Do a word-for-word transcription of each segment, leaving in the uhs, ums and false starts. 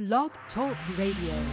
Blog Talk Radio.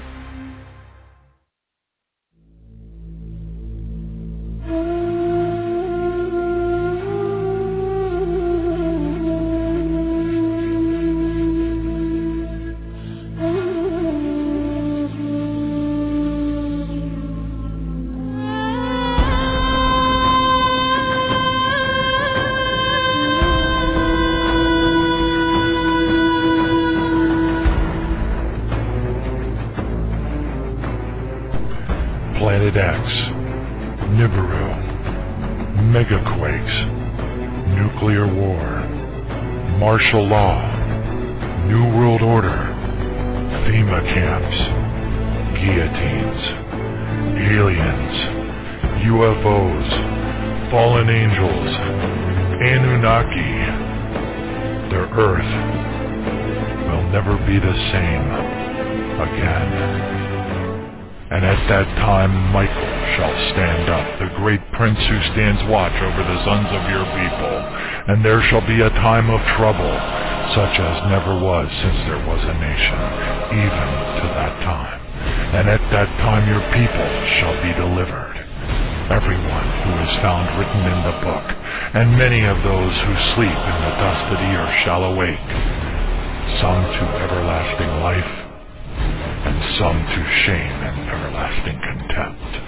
Planet X, Nibiru, megaquakes, nuclear war, martial law, New World Order, FEMA camps, guillotines, aliens, U F Os, fallen angels, Anunnaki. Their Earth will never be the same again. And at that time Michael shall stand up, the great prince who stands watch over the sons of your people. And there shall be a time of trouble, such as never was since there was a nation, even to that time. And at that time your people shall be delivered, everyone who is found written in the book. And many of those who sleep in the dust of the earth shall awake, some to everlasting life, and some to shame and everlasting contempt.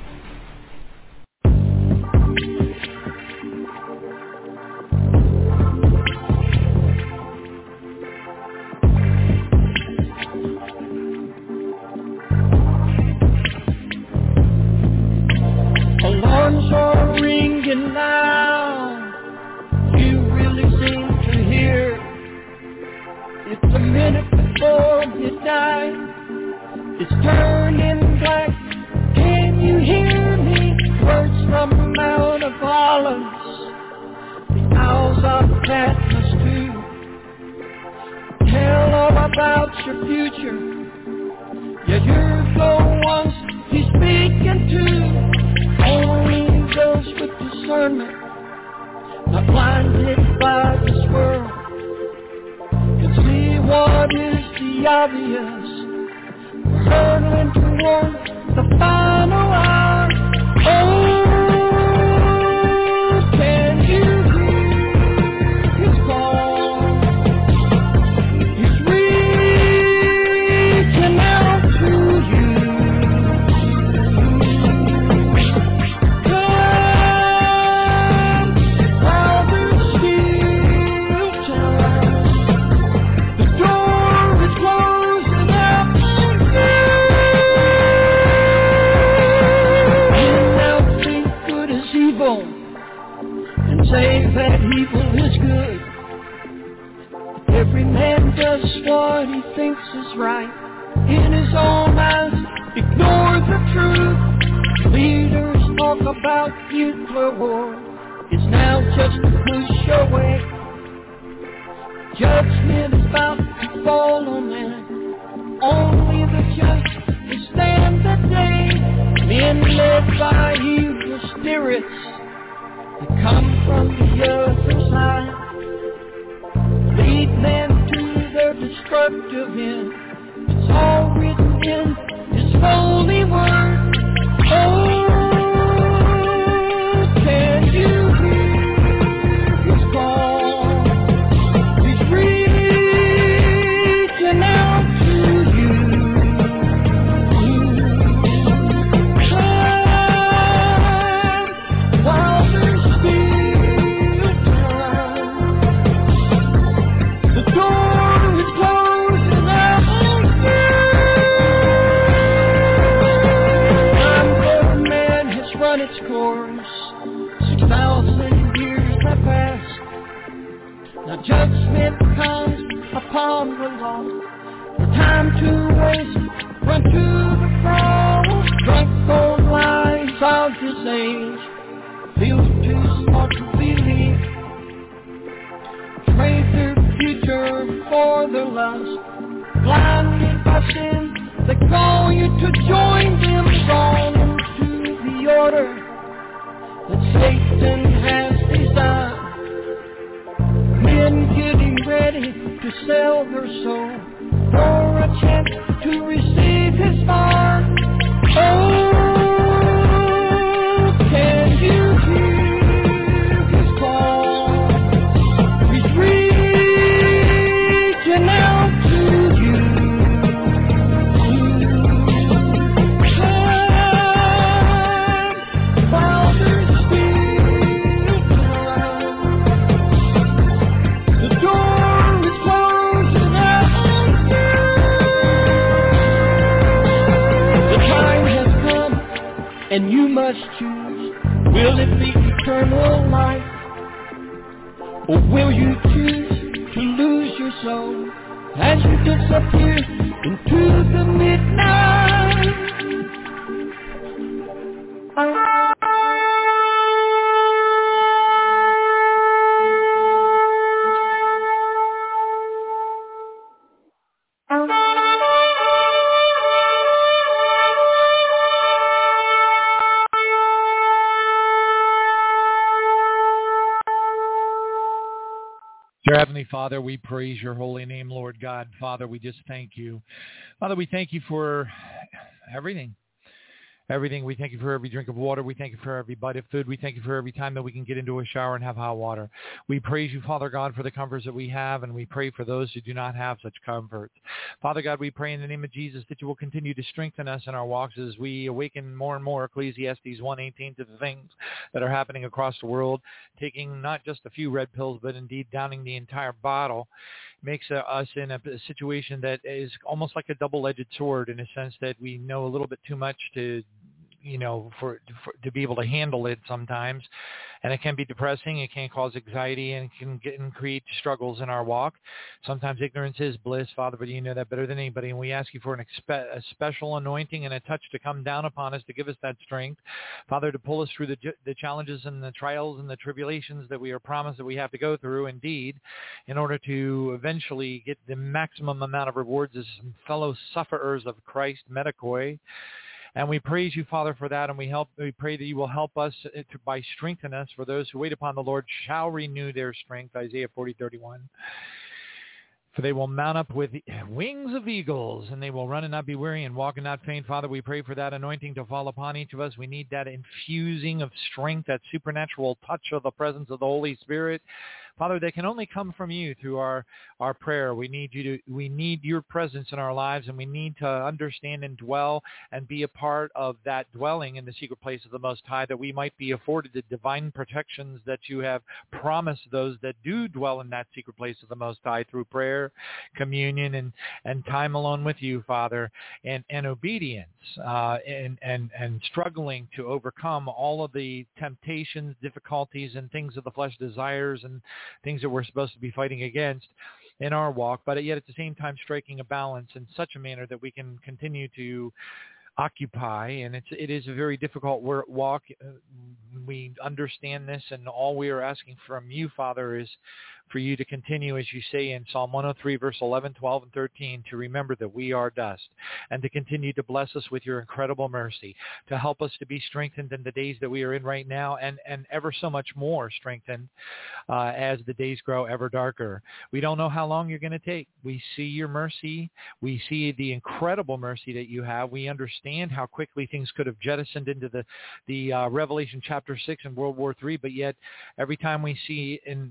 Alarms are ringing now. You really seem to hear. It's a minute before midnight. It's turning black. Can you hear me? Words from the Mount of Olives. The owls of Patmos too. Tell all about your future. Yeah, you're the ones he's speaking to. Only those with discernment, not blinded by this world, can see what is the obvious. Hurtling toward the final hour. Oh, can you hear his call? He's reaching out to you. Come while there's still time. The door is closing up. Say that evil is good. Every man does what he thinks is right. In his own eyes, ignore the truth. Leaders talk about nuclear war. It's now just a push away. Judgment is about to fall on man. Only the just will stand the day. Men led by evil spirits that come from the other side, lead men to their destructive end. It's all written in His holy word. Oh, can you hear His call? He's reaching out to you. While there's its course, six thousand years have passed. Now judgment comes upon the lost. No time to waste, run to the cross. Drunk old lies of this age, feel too smart to believe. Trade their future for their lust. Blinded by sin, they call you to join them. Wrong into the order that Satan has designed. Men getting ready to sell their soul for a chance and you must choose. Will it be eternal life, or will you choose to lose your soul as you disappear into the midnight? Dear Heavenly Father, we praise your holy name, Lord God. Father, we just thank you. Father, we thank you for everything. Everything. We thank you for every drink of water. We thank you for every bite of food. We thank you for every time that we can get into a shower and have hot water. We praise you, Father God, for the comforts that we have, and we pray for those who do not have such comforts. Father God, we pray in the name of Jesus that you will continue to strengthen us in our walks as we awaken more and more, Ecclesiastes one eighteen, to the things that are happening across the world, taking not just a few red pills, but indeed downing the entire bottle. Makes uh, us in a, a situation that is almost like a double-edged sword, in a sense that we know a little bit too much to you know, for, for to be able to handle it sometimes. And it can be depressing. It can cause anxiety and can get and create struggles in our walk. Sometimes ignorance is bliss, Father, but you know that better than anybody. And we ask you for an expe- a special anointing and a touch to come down upon us to give us that strength, Father, to pull us through the, the challenges and the trials and the tribulations that we are promised that we have to go through, indeed, in order to eventually get the maximum amount of rewards as fellow sufferers of Christ, Medicoi. And we praise you, Father, for that, and we help. We pray that you will help us to, by strengthening us. For those who wait upon the Lord shall renew their strength, Isaiah forty thirty-one. For they will mount up with wings of eagles, and they will run and not be weary, and walk and not faint. Father, we pray for that anointing to fall upon each of us. We need that infusing of strength, that supernatural touch of the presence of the Holy Spirit, Father, that can only come from you through our, our prayer. We need you to, we need your presence in our lives, and we need to understand and dwell and be a part of that dwelling in the secret place of the Most High, that we might be afforded the divine protections that you have promised those that do dwell in that secret place of the Most High through prayer, communion, and, and time alone with you, Father, and, and obedience, uh, and, and, and struggling to overcome all of the temptations, difficulties, and things of the flesh desires and things that we're supposed to be fighting against in our walk, but yet at the same time striking a balance in such a manner that we can continue to occupy. And it's, it is a very difficult walk. We understand this, and all we are asking from you, Father, is for you to continue, as you say in Psalm one oh three, verse eleven, twelve, and thirteen, to remember that we are dust, and to continue to bless us with your incredible mercy, to help us to be strengthened in the days that we are in right now, and, and ever so much more strengthened uh, as the days grow ever darker. We don't know how long you're going to take. We see your mercy. We see the incredible mercy that you have. We understand how quickly things could have jettisoned into the, the uh, Revelation chapter six and World War Three, but yet every time we see in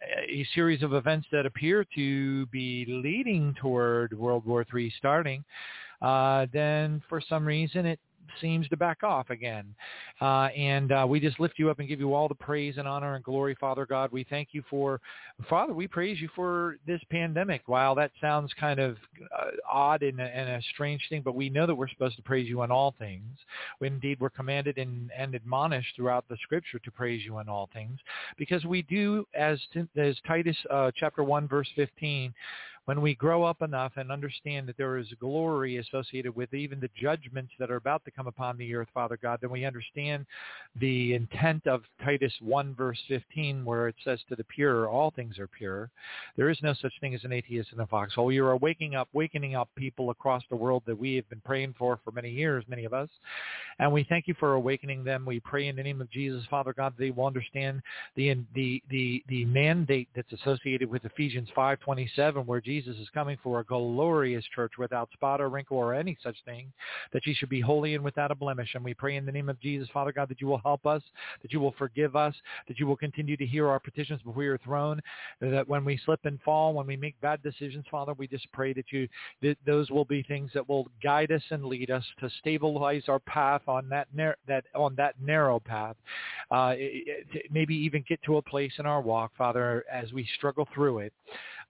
a series of events that appear to be leading toward World War Three starting, uh, then for some reason it seems to back off again. Uh, and uh, we just lift you up and give you all the praise and honor and glory, Father God. We thank you for, Father, we praise you for this pandemic. While that sounds kind of uh, odd and a, and a strange thing, but we know that we're supposed to praise you in all things. When indeed we're commanded and, and admonished throughout the Scripture to praise you in all things, because we do, as, as Titus uh, chapter one, verse fifteen, when we grow up enough and understand that there is glory associated with even the judgments that are about to come upon the earth, Father God, then we understand the intent of Titus one, verse fifteen, where it says to the pure, all things are pure. There is no such thing as an atheist in a foxhole. You are waking up, wakening up people across the world that we have been praying for for many years, many of us. And we thank you for awakening them. We pray in the name of Jesus, Father God, that they will understand the, the, the, the mandate that's associated with Ephesians five twenty-seven, where Jesus Jesus is coming for a glorious church without spot or wrinkle or any such thing, that ye should be holy and without a blemish. And we pray in the name of Jesus, Father God, that you will help us, that you will forgive us, that you will continue to hear our petitions before your throne, that when we slip and fall, when we make bad decisions, Father, we just pray that you that those will be things that will guide us and lead us to stabilize our path on that nar- that on that narrow path, uh, it, it, maybe even get to a place in our walk, Father, as we struggle through it,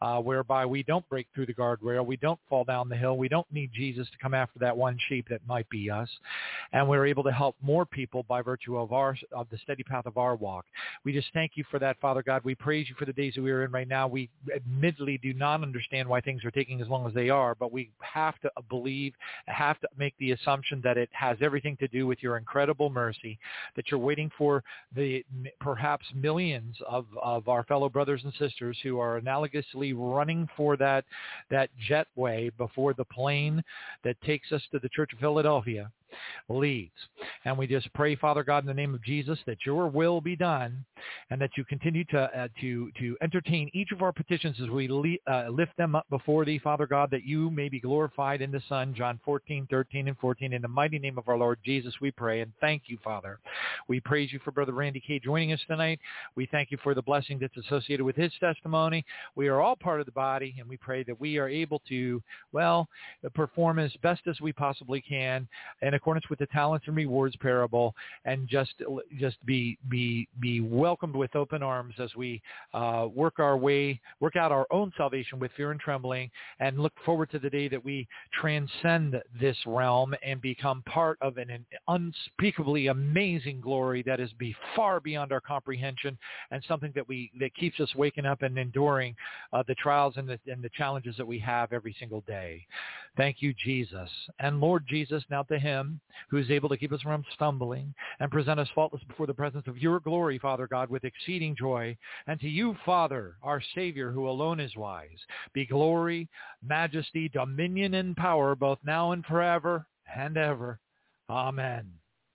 uh, whereby we don't break through the guardrail, we don't fall down the hill, we don't need Jesus to come after that one sheep that might be us, and we're able to help more people by virtue of our of the steady path of our walk. We just thank you for that, Father God. We praise you for the days that we are in right now. We admittedly do not understand why things are taking as long as they are, but we have to believe, have to make the assumption that it has everything to do with your incredible mercy, that you're waiting for the perhaps millions of, of our fellow brothers and sisters who are analogously running for that, that jetway before the plane that takes us to the Church of Philadelphia leads. And we just pray, Father God, in the name of Jesus, that your will be done, and that you continue to uh, to to entertain each of our petitions as we le- uh, lift them up before thee, Father God, that you may be glorified in the Son. John fourteen, thirteen, and fourteen. In the mighty name of our Lord Jesus, we pray, and thank you, Father. We praise you for Brother Randy K. joining us tonight. We thank you for the blessing that's associated with his testimony. We are all part of the body, and we pray that we are able to, well, perform as best as we possibly can in accordance with the talents and rewards parable, and just just be be be welcomed with open arms as we uh, work our way, work out our own salvation with fear and trembling, and look forward to the day that we transcend this realm and become part of an, an unspeakably amazing glory that is be far beyond our comprehension, and something that we that keeps us waking up and enduring uh, the trials and the and the challenges that we have every single day. Thank you, Jesus. And Lord Jesus, now to him who is able to keep us from stumbling and present us faultless before the presence of your glory, Father God, with exceeding joy. And to you, Father, our Savior, who alone is wise, be glory, majesty, dominion, and power, both now and forever and ever. Amen.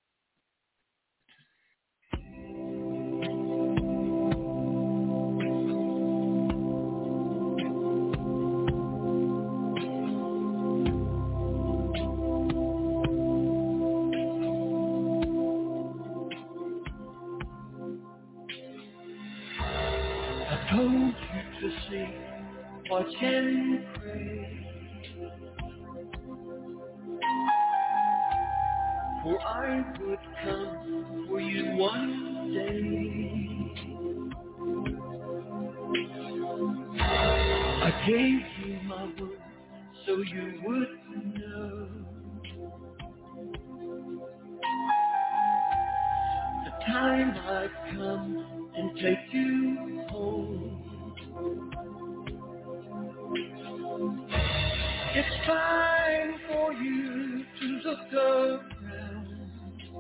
I told you to sleep, watch and pray, for I would come for you one day. I gave you my word so you would know the time I'd come and take you home. It's time for you to look around.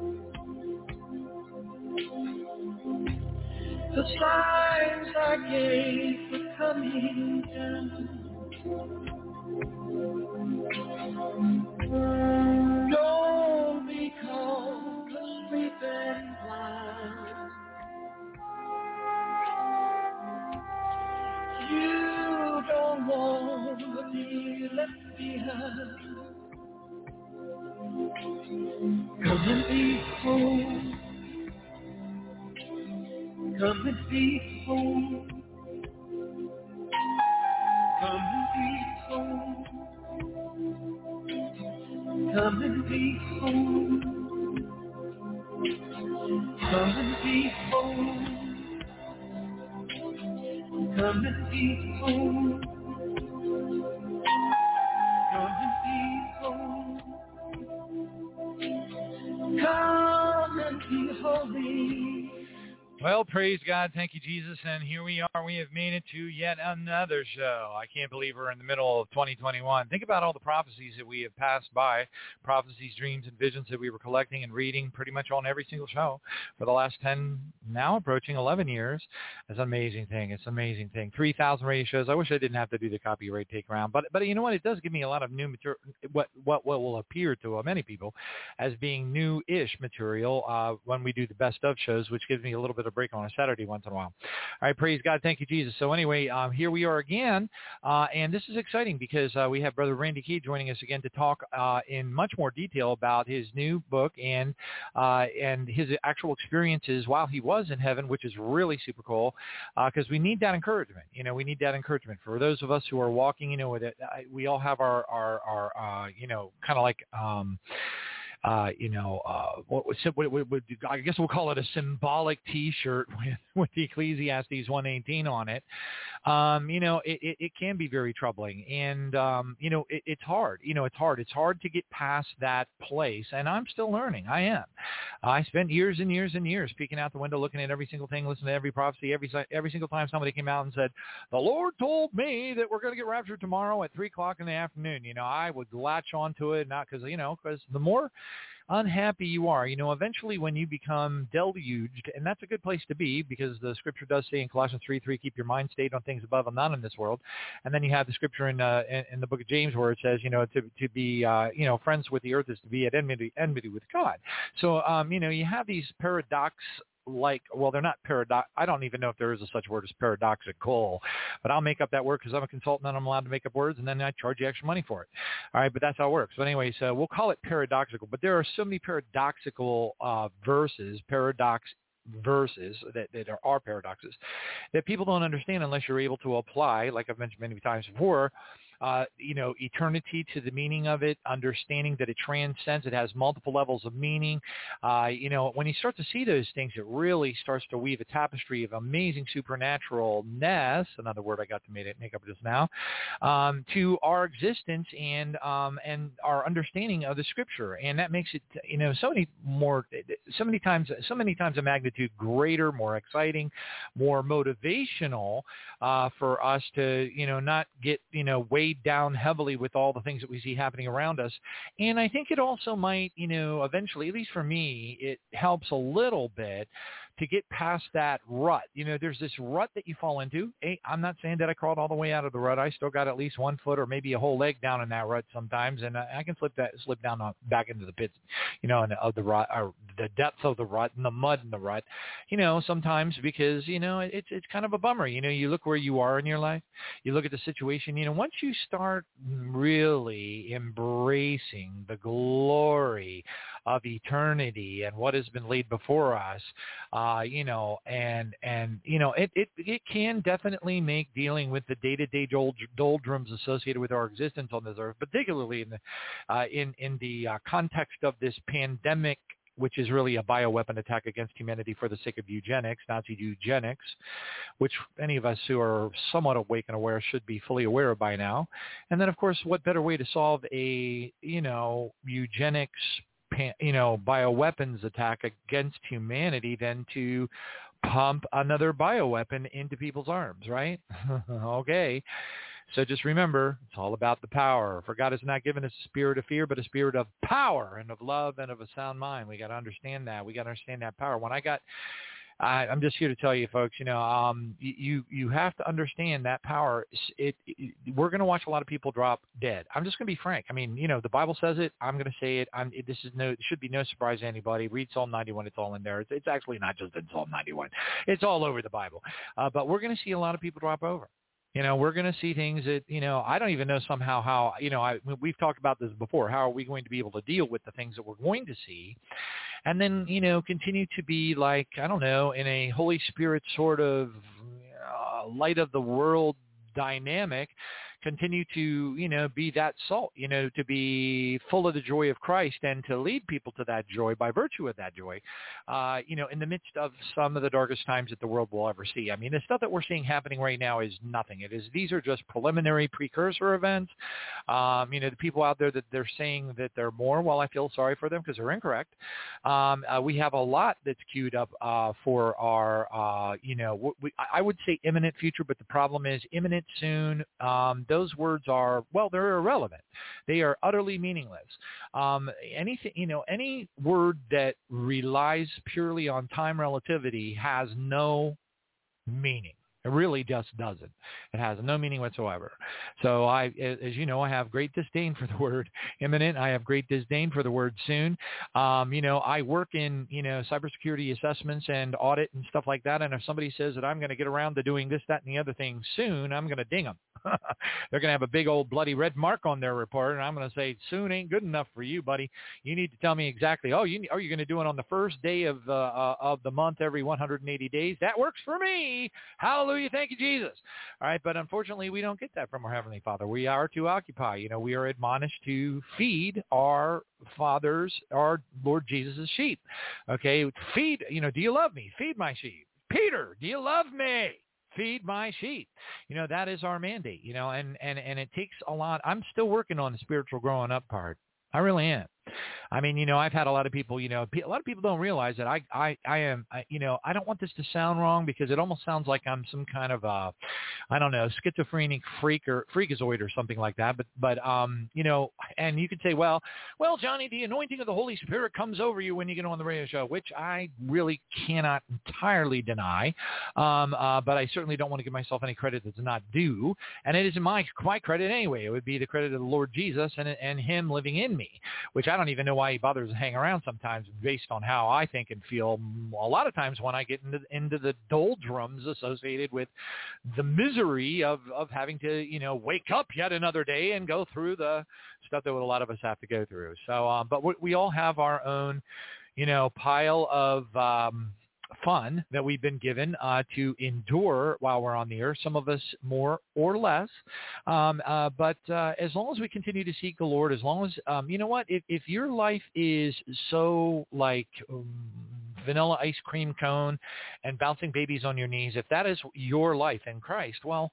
The signs I gave were coming down. Don't be called asleep and blind. You don't want to be left behind. Come and be home. Come and be home. Come and be home. Come and be home. Come and be home. Come and be home. Come and be home. Come and be holy. Well, praise God. Thank you, Jesus. And here we are. We have made it to yet another show. I can't believe we're in the middle of twenty twenty-one. Think about all the prophecies that we have passed by, prophecies, dreams, and visions that we were collecting and reading pretty much on every single show for the last ten, now approaching eleven years. It's an amazing thing. It's an amazing thing. three thousand radio shows. I wish I didn't have to do the copyright take around. But, but you know what? It does give me a lot of new material, what, what, what will appear to many people as being new-ish material uh, when we do the best of shows, which gives me a little bit of break on a Saturday once in a while. All right, praise God. Thank you, Jesus. So anyway, um, here we are again, uh, and this is exciting because uh, we have Brother Randy Key joining us again to talk uh, in much more detail about his new book and uh, and his actual experiences while he was in heaven, which is really super cool because uh, we need that encouragement. You know, we need that encouragement for those of us who are walking. You know, with it, we all have our our, our uh, you know, kind of like. Um, Uh, you know, uh, what, what, what, what, I guess we'll call it a symbolic T-shirt with, with the Ecclesiastes one eighteen on it. um, you know, it, it, it can be very troubling. And, um, you know, it, it's hard. You know, it's hard. It's hard to get past that place. And I'm still learning. I am. I spent years and years and years peeking out the window, looking at every single thing, listening to every prophecy, every every single time somebody came out and said, the Lord told me that we're going to get raptured tomorrow at three o'clock in the afternoon. You know, I would latch onto it, not because, you know, because the more unhappy you are, you know, eventually when you become deluged, and that's a good place to be because the scripture does say in Colossians three three, keep your mind stayed on things above and not in this world. And then you have the scripture in uh, in, in the book of James where it says, you know, to to be, uh, you know, friends with the earth is to be at enmity, enmity with God. So, um, you know, you have these paradox like, well, they're not paradox. I don't even know if there is a such word as paradoxical, but I'll make up that word because I'm a consultant and I'm allowed to make up words, and then I charge you extra money for it. All right, but that's how it works. But anyway, so we'll call it paradoxical. But there are so many paradoxical uh, verses, paradox verses that, that are paradoxes that people don't understand unless you're able to apply, like I've mentioned many times before, Uh, you know, eternity to the meaning of it, understanding that it transcends, it has multiple levels of meaning. Uh, you know, when you start to see those things, it really starts to weave a tapestry of amazing supernaturalness, another word I got to make, make up just now, um, to our existence and um, and our understanding of the Scripture. And that makes it, you know, so many more, so many times, so many times a magnitude greater, more exciting, more motivational uh, for us to, you know, not get, you know, way down heavily with all the things that we see happening around us. And I think it also might, you know, eventually, at least for me, it helps a little bit to get past that rut. You know, there's this rut that you fall into. Hey, I'm not saying that I crawled all the way out of the rut. I still got at least one foot or maybe a whole leg down in that rut sometimes, and I can slip that slip down on, back into the pits, you know, and of the rut, or the depths of the rut and the mud in the rut, you know, sometimes because, you know, it's it's kind of a bummer. You know, you look where you are in your life, you look at the situation, you know, once you start really embracing the glory of eternity and what has been laid before us, uh, you know, and, and you know, it, it, it can definitely make dealing with the day-to-day doldrums associated with our existence on this earth, particularly in the, uh, in, in the uh, context of this pandemic, which is really a bioweapon attack against humanity for the sake of eugenics, Nazi eugenics, which any of us who are somewhat awake and aware should be fully aware of by now. And then, of course, what better way to solve a, you know, eugenics, you know, bioweapons attack against humanity than to pump another bioweapon into people's arms, right? Okay. So just remember, it's all about the power. For God has not given us a spirit of fear, but a spirit of power and of love and of a sound mind. We got to understand that. We got to understand that power. When I got, I, I'm just here to tell you, folks, you know, um, you you have to understand that power. It, it we're going to watch a lot of people drop dead. I'm just going to be frank. I mean, you know, the Bible says it. I'm going to say it. I'm, it this is no, it should be no surprise to anybody. Read Psalm ninety-one. It's all in there. It's, it's actually not just in Psalm ninety-one. It's all over the Bible. Uh, but we're going to see a lot of people drop over. You know, we're going to see things that, you know, I don't even know somehow how, you know, I, we've talked about this before. How are we going to be able to deal with the things that we're going to see? And then, you know, continue to be like, I don't know, in a Holy Spirit sort of uh, light of the world dynamic, continue to, you know, be that salt, you know, to be full of the joy of Christ and to lead people to that joy by virtue of that joy, uh, you know, in the midst of some of the darkest times that the world will ever see. I mean, the stuff that we're seeing happening right now is nothing. It is, these are just preliminary precursor events. Um, you know, the people out there that they're saying that they're more, well, I feel sorry for them because they're incorrect. Um, uh, we have a lot that's queued up uh, for our, uh, you know, we, I would say imminent future, but the problem is imminent soon. Um, those words are, well, they're irrelevant. They are utterly meaningless. Um, anything, you know, any word that relies purely on time relativity has no meaning. It really just doesn't. It has no meaning whatsoever. So I, as you know, I have great disdain for the word imminent. I have great disdain for the word soon. Um, you know, I work in, you know, cybersecurity assessments and audit and stuff like that. And if somebody says that I'm going to get around to doing this, that, and the other thing soon, I'm going to ding them. They're going to have a big old bloody red mark on their report. And I'm going to say, soon ain't good enough for you, buddy. You need to tell me exactly, oh, you, are you going to do it on the first day of, uh, uh, of the month every one hundred eighty days? That works for me. Hallelujah. Thank you, Jesus. All right. But unfortunately, we don't get that from our Heavenly Father. We are to occupy. You know, we are admonished to feed our Father's, our Lord Jesus' sheep. Okay. Feed, you know, do you love me? Feed my sheep. Peter, do you love me? feed my sheep. You know, that is our mandate, you know, and, and, and it takes a lot. I'm still working on the spiritual growing up part. I really am. I mean, you know, I've had a lot of people, you know, a lot of people don't realize that I, I, I am, I, you know, I don't want this to sound wrong because it almost sounds like I'm some kind of a, I don't know, schizophrenic freak or freakazoid or something like that. But, but, um, you know, and you could say, well, well, Johnny, the anointing of the Holy Spirit comes over you when you get on the radio show, which I really cannot entirely deny. Um, uh, but I certainly don't want to give myself any credit that's not due. And it isn't my, my credit anyway. It would be the credit of the Lord Jesus and, and him living in me, which I don't even know why he bothers to hang around sometimes based on how I think and feel a lot of times when I get into, into the doldrums associated with the misery of, of having to, you know, wake up yet another day and go through the stuff that a lot of us have to go through. So, um, but we, we all have our own, you know, pile of, um, fun that we've been given uh, to endure while we're on the earth, some of us more or less. Um, uh, but uh, as long as we continue to seek the Lord, as long as, um, you know what, if, if your life is so like um, vanilla ice cream cone and bouncing babies on your knees, if that is your life in Christ, well,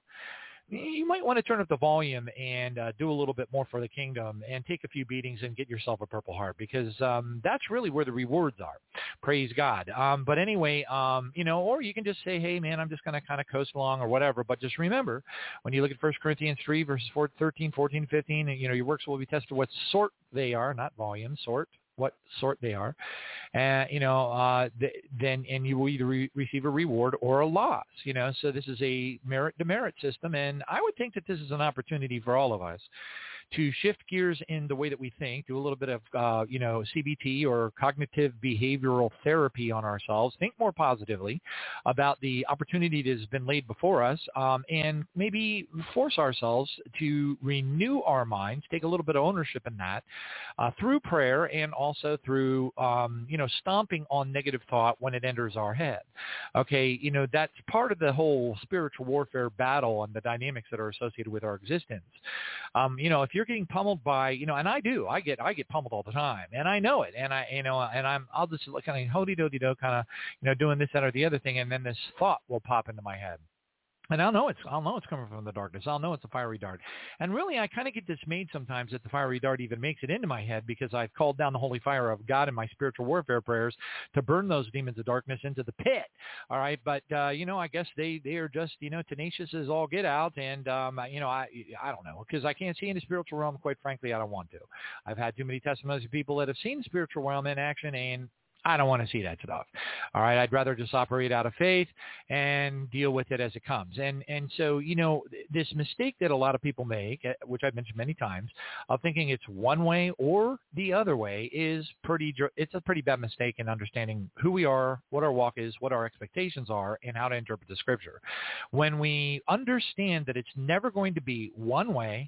you might want to turn up the volume and uh, do a little bit more for the kingdom and take a few beatings and get yourself a Purple Heart, because um, that's really where the rewards are. Praise God. Um, but anyway, um, you know, or you can just say, hey, man, I'm just going to kind of coast along or whatever. But just remember, when you look at First Corinthians three, verses four, thirteen, fourteen, fifteen, you know, your works will be tested what sort they are, not volume, sort. what sort they are, and, you know, uh, th- then, and you will either re- receive a reward or a loss, you know, so this is a merit demerit system. And I would think that this is an opportunity for all of us to shift gears in the way that we think, do a little bit of, uh, you know, C B T or cognitive behavioral therapy on ourselves, think more positively about the opportunity that has been laid before us, um, and maybe force ourselves to renew our minds, take a little bit of ownership in that uh, through prayer and also through, um, you know, stomping on negative thought when it enters our head. Okay, you know, that's part of the whole spiritual warfare battle and the dynamics that are associated with our existence. Um, you know, if you're getting pummeled by, you know, and I do, I get, I get pummeled all the time, and I know it, and I, you know, and I'm, I'll just kind of hody-do-do, kind of, you know, doing this, that, or the other thing, and then this thought will pop into my head. And I'll know it's I'll know it's coming from the darkness. I'll know it's a fiery dart. And really, I kind of get dismayed sometimes that the fiery dart even makes it into my head, because I've called down the holy fire of God in my spiritual warfare prayers to burn those demons of darkness into the pit. All right, but uh, you know, I guess they, they are just, you know, tenacious as all get out, and um, you know, I I don't know, because I can't see in the spiritual realm. Quite frankly, I don't want to. I've had too many testimonies of people that have seen the spiritual realm in action, and I don't want to see that stuff. All right. I'd rather just operate out of faith and deal with it as it comes. And, and so, you know, this mistake that a lot of people make, which I've mentioned many times, of thinking it's one way or the other way is pretty, it's a pretty bad mistake in understanding who we are, what our walk is, what our expectations are, and how to interpret the scripture. When we understand that it's never going to be one way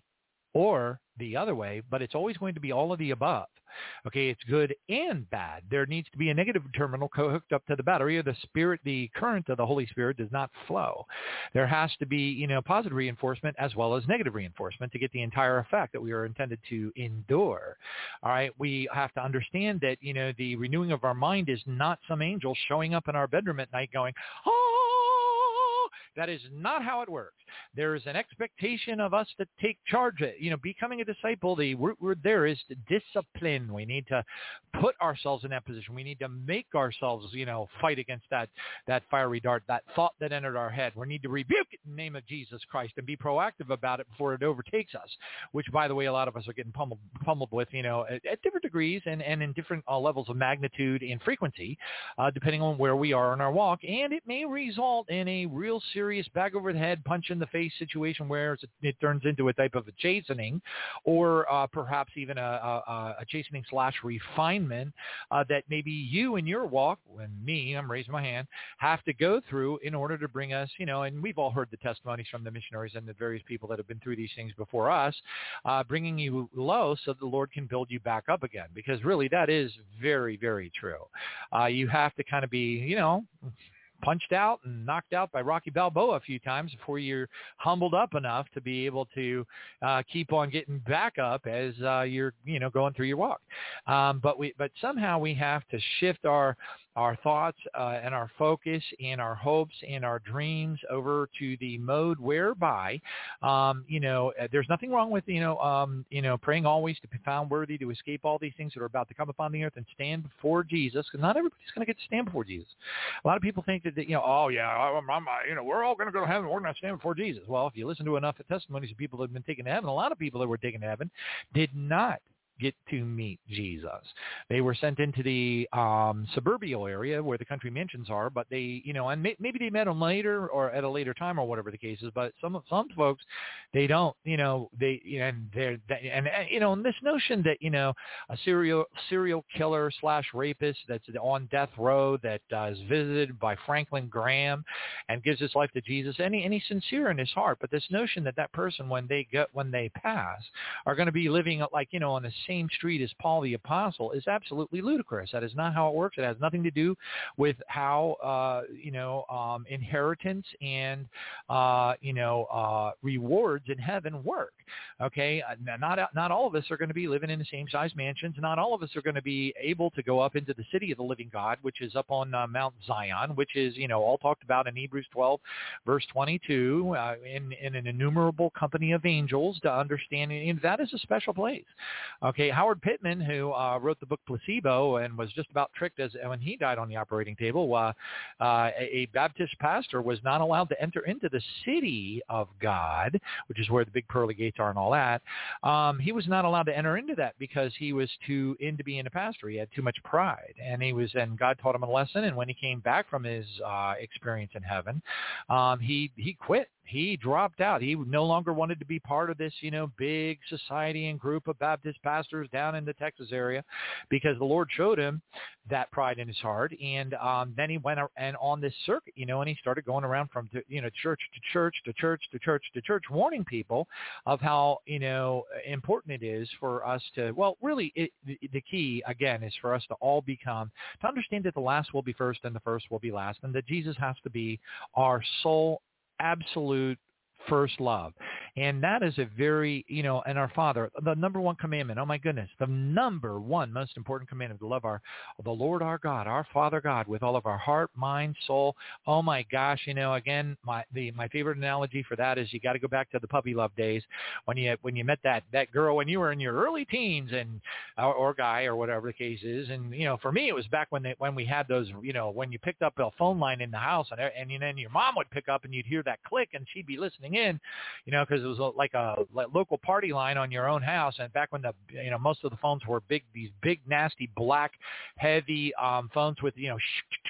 or the other way, but it's always going to be all of the above. Okay, it's good and bad. There needs to be a negative terminal hooked up to the battery, or the spirit, the current of the Holy Spirit does not flow. There has to be, you know, positive reinforcement as well as negative reinforcement to get the entire effect that we are intended to endure. All right, we have to understand that, you know, the renewing of our mind is not some angel showing up in our bedroom at night going, oh, that is not how it works. There is an expectation of us to take charge of it. You know, becoming a disciple, the root word there is to discipline. We need to put ourselves in that position. We need to make ourselves, you know, fight against that, that fiery dart, that thought that entered our head. We need to rebuke it in the name of Jesus Christ and be proactive about it before it overtakes us, which, by the way, a lot of us are getting pummeled, pummeled with, you know, at, at different degrees and, and in different uh, levels of magnitude and frequency, uh, depending on where we are in our walk. And it may result in a real serious bag over the head, punch in the face situation where it's, it turns into a type of a chastening, or uh, perhaps even a, a, a chastening slash refinement uh, that maybe you in your walk, and me, I'm raising my hand, have to go through in order to bring us, you know, and we've all heard the testimonies from the missionaries and the various people that have been through these things before us, uh, bringing you low so the Lord can build you back up again, because really that is very, very true. Uh, you have to kind of be, you know, punched out and knocked out by Rocky Balboa a few times before you're humbled up enough to be able to uh, keep on getting back up as uh, you're, you know, going through your walk. Um, but we, but somehow we have to shift our our thoughts uh, and our focus and our hopes and our dreams over to the mode whereby, um, you know, there's nothing wrong with, you know, um, you know, praying always to be found worthy to escape all these things that are about to come upon the earth and stand before Jesus, because not everybody's going to get to stand before Jesus. A lot of people think that, that you know, oh, yeah, I'm, I'm, you know, we're all going to go to heaven. We're going to stand before Jesus. Well, if you listen to enough testimonies of people that have been taken to heaven, a lot of people that were taken to heaven did not get to meet Jesus. They were sent into the um, suburbial area where the country mansions are, but they, you know, and may, maybe they met him later or at a later time or whatever the case is. But some some folks, they don't, you know, they and they're they, and, and you know, and this notion that you know a serial serial killer slash rapist that's on death row that uh, is visited by Franklin Graham and gives his life to Jesus, any any sincere in his heart, but this notion that that person when they get when they pass are going to be living like you know on the same street as Paul the Apostle is absolutely ludicrous. That is not how it works. It has nothing to do with how, uh, you know, um, inheritance and, uh, you know, uh, rewards in heaven work. Okay. Not, not all of us are going to be living in the same size mansions. Not all of us are going to be able to go up into the city of the living God, which is up on uh, Mount Zion, which is, you know, all talked about in Hebrews twelve, verse twenty-two, uh, in, in an innumerable company of angels to understand. And that is a special place. Okay. Okay, Howard Pittman, who uh, wrote the book Placebo and was just about tricked as when he died on the operating table, uh, uh, a, a Baptist pastor was not allowed to enter into the city of God, which is where the big pearly gates are and all that. Um, he was not allowed to enter into that because he was too into being a pastor. He had too much pride, and he was, and God taught him a lesson. And when he came back from his uh, experience in heaven, um, he he quit. He dropped out. He no longer wanted to be part of this, you know, big society and group of Baptist pastors down in the Texas area because the Lord showed him that pride in his heart. And um, then he went and on this circuit, you know, and he started going around from, you know, church to church to church to church to church, warning people of how, you know, important it is for us to, well, really it, the key, again, is for us to all become, to understand that the last will be first and the first will be last, and that Jesus has to be our sole absolute first love. And that is a very, you know, and our Father, the number one commandment, oh my goodness, the number one most important commandment, to love our, the Lord our God, our Father God, with all of our heart, mind, soul. Oh my gosh, you know, again, my the my favorite analogy for that is you got to go back to the puppy love days when you when you met that that girl when you were in your early teens and or, or guy or whatever the case is. And you know, for me, it was back when they, when we had those, you know, when you picked up a phone line in the house and and then your mom would pick up and you'd hear that click and she'd be listening in, you know, because it was like a like local party line on your own house. And back when the, you know, most of the phones were big, these big, nasty, black, heavy um, phones with, you know,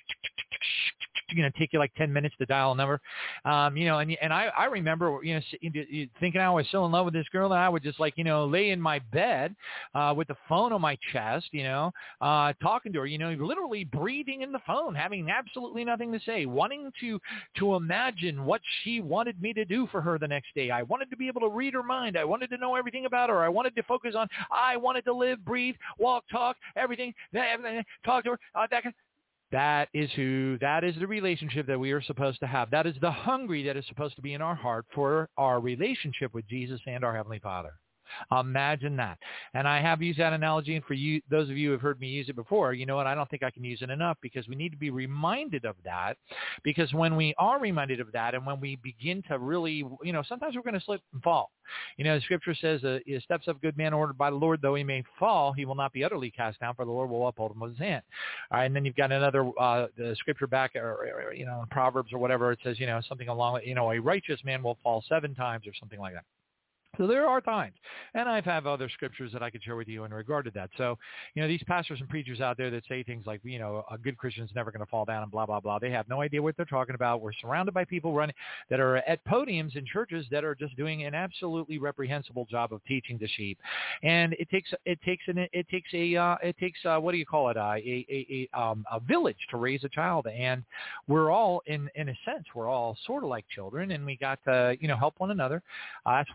you know, take you like ten minutes to dial a number, um, you know, and and I, I remember, you know, thinking I was so in love with this girl that I would just like, you know, lay in my bed uh, with the phone on my chest, you know, uh, talking to her, you know, literally breathing in the phone, having absolutely nothing to say, wanting to to imagine what she wanted me to do for her the next day. I wanted to be able to read her mind. I wanted to know everything about her. I wanted to focus on, I wanted to live, breathe, walk, talk, everything, everything talk to her, uh, that kind of, That is who, that is the relationship that we are supposed to have. That is the hungry that is supposed to be in our heart for our relationship with Jesus and our Heavenly Father. Imagine that. And I have used that analogy, and for you, those of you who have heard me use it before, you know what, I don't think I can use it enough, because we need to be reminded of that, because when we are reminded of that and when we begin to really, you know, sometimes we're going to slip and fall. You know, the scripture says, uh, the steps of a good man ordered by the Lord, though he may fall, he will not be utterly cast down, for the Lord will uphold him with his hand. All right, and then you've got another uh, the scripture back, or, or, you know, in Proverbs or whatever, it says, you know, something along, you know, a righteous man will fall seven times or something like that. So there are times, and I've have other scriptures that I could share with you in regard to that. So, you know, these pastors and preachers out there that say things like, you know, a good Christian is never going to fall down and blah, blah, blah. They have no idea what they're talking about. We're surrounded by people running that are at podiums in churches that are just doing an absolutely reprehensible job of teaching the sheep. And it takes, it takes an, it takes a, uh, it takes, uh, what do you call it? Uh, a, a, a, um, a village to raise a child. And we're all in, in a sense, we're all sort of like children, and we got to, you know, help one another. Uh, that's why I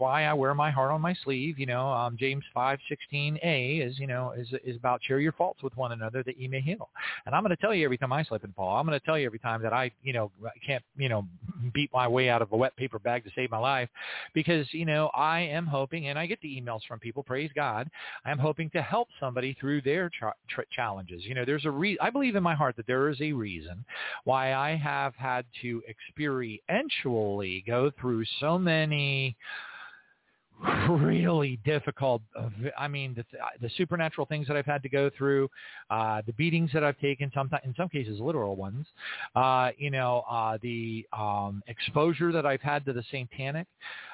wear my heart on my sleeve. You know, um, James five sixteen a is, you know, is is about share your faults with one another that ye may heal. And I'm going to tell you every time I slip and fall. I'm going to tell you every time that I, you know, can't, you know, beat my way out of a wet paper bag to save my life, because, you know, I am hoping, and I get the emails from people, praise God, I'm hoping to help somebody through their tra- tra- challenges. You know, there's a re- I believe in my heart that there is a reason why I have had to experientially go through so many really difficult, I mean, the, the supernatural things that I've had to go through, uh, the beatings that I've taken, sometimes, in some cases, literal ones, uh, you know, uh, the um, exposure that I've had to the satanic,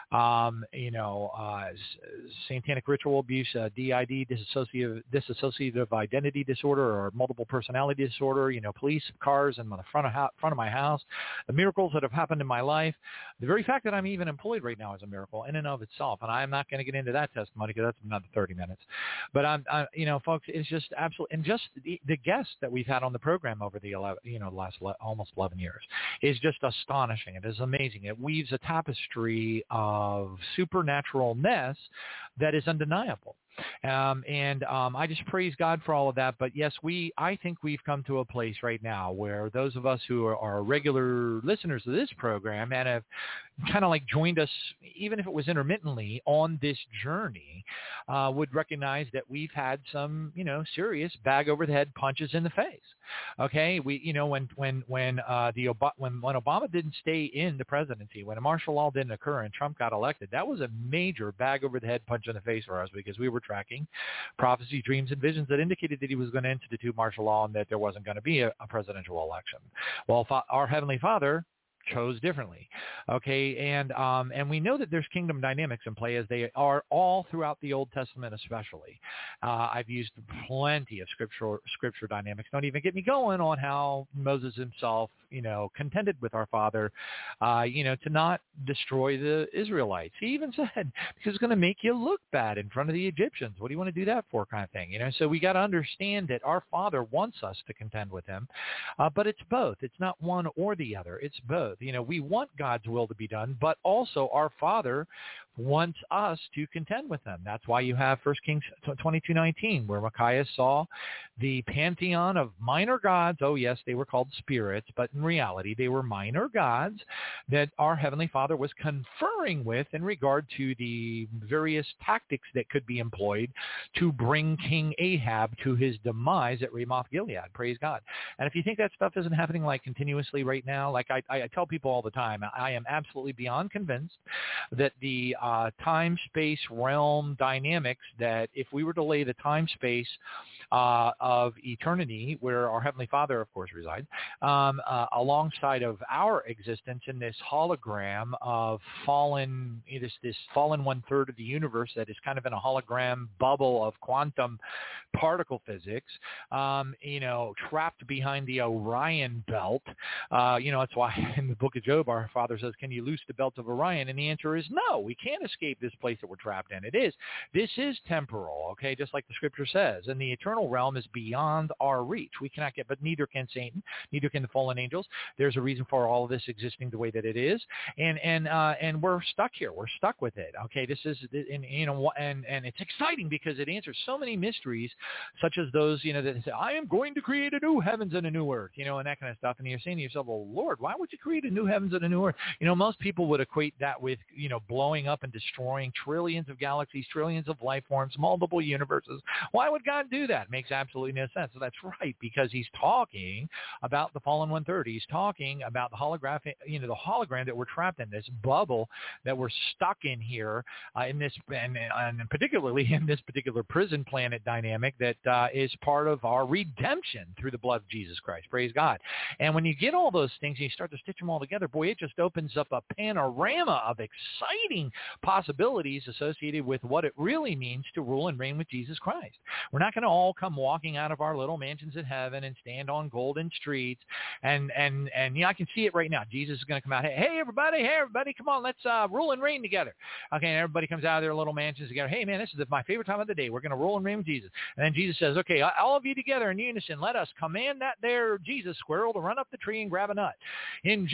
um, you know, uh, satanic ritual abuse, uh, D I D, dissociative, dissociative identity disorder, or multiple personality disorder, you know, police cars in the front of, ho- front of my house, the miracles that have happened in my life, the very fact that I'm even employed right now is a miracle in and of itself. And I'm not going to get into that testimony because that's another thirty minutes. But I'm, I, you know, folks, it's just absolutely, and just the, the guests that we've had on the program over the eleven, you know, last le- almost eleven years is just astonishing. It is amazing. It weaves a tapestry of supernaturalness that is undeniable. Um, and um, I just praise God for all of that. But yes, we I think we've come to a place right now where those of us who are, are regular listeners of this program and have kind of like joined us, even if it was intermittently, on this journey, uh, would recognize that we've had some, you know, serious bag over the head punches in the face. Okay, we, you know, when when when uh, the Ob- when when Obama didn't stay in the presidency, when a martial law didn't occur and Trump got elected, that was a major bag over the head punch in the face for us, because we were tracking prophecy, dreams, and visions that indicated that he was going to institute martial law and that there wasn't going to be a, a presidential election. Well, fa- our Heavenly Father chose differently. Okay, and um, and we know that there's kingdom dynamics in play, as they are all throughout the Old Testament especially. Uh, I've used plenty of scripture scripture dynamics. Don't even get me going on how Moses himself, you know, contended with our Father, uh, you know, to not destroy the Israelites. He even said, because it's going to make you look bad in front of the Egyptians. What do you want to do that for, kind of thing? You know, so we got to understand that our Father wants us to contend with him, uh, but it's both. It's not one or the other. It's both. You know, we want God's will to be done, but also our Father wants us to contend with him. That's why you have First Kings twenty-two nineteen, where Micaiah saw the pantheon of minor gods. Oh, yes, they were called spirits, but in reality, they were minor gods that our Heavenly Father was conferring with in regard to the various tactics that could be employed to bring King Ahab to his demise at Ramoth Gilead. Praise God. And if you think that stuff isn't happening like continuously right now, like I, I tell people all the time, I am absolutely beyond convinced that the uh, time-space realm dynamics, that if we were to lay the time-space uh, of eternity, where our Heavenly Father, of course, resides, um, uh, alongside of our existence in this hologram of fallen, this, this fallen one-third of the universe that is kind of in a hologram bubble of quantum particle physics, um, you know, trapped behind the Orion belt. Uh, you know, that's why in the book of Job, our Father says, can you loose the belt of Orion? And the answer is no, we can't escape this place that we're trapped in. It is. This is temporal, okay, just like the scripture says. And the eternal realm is beyond our reach. We cannot get, but neither can Satan, neither can the fallen angels. There's a reason for all of this existing the way that it is. And, and, uh, and we're stuck here. We're stuck with it. Okay, this is, and, you know, and, and it's exciting because it answers so many mysteries, such as those, you know, that say, I am going to create a new heavens and a new earth, you know, and that kind of stuff. And you're saying to yourself, well, Lord, why would you create a new heavens and a new earth? You know, most people would equate that with, you know, blowing up and destroying trillions of galaxies, trillions of life forms, multiple universes. Why would God do that? It makes absolutely no sense. So that's right, because he's talking about the fallen one-third. He's talking about the holographic, you know, the hologram that we're trapped in, this bubble that we're stuck in here, uh, in this, and, and particularly in this particular prison planet dynamic that uh, is part of our redemption through the blood of Jesus Christ. Praise God. And when you get all those things and you start to stitch them all together, boy, it just opens up a panorama of exciting possibilities associated with what it really means to rule and reign with Jesus Christ. We're not going to all come walking out of our little mansions in heaven and stand on golden streets. And, and, and you know, I can see it right now. Jesus is going to come out. Hey, hey, everybody. Hey, everybody. Come on. Let's uh, rule and reign together. Okay. And everybody comes out of their little mansions together. Hey, man, this is my favorite time of the day. We're going to rule and reign with Jesus. And then Jesus says, okay, all of you together in unison, let us command that there Jesus squirrel to run up the tree and grab a nut. In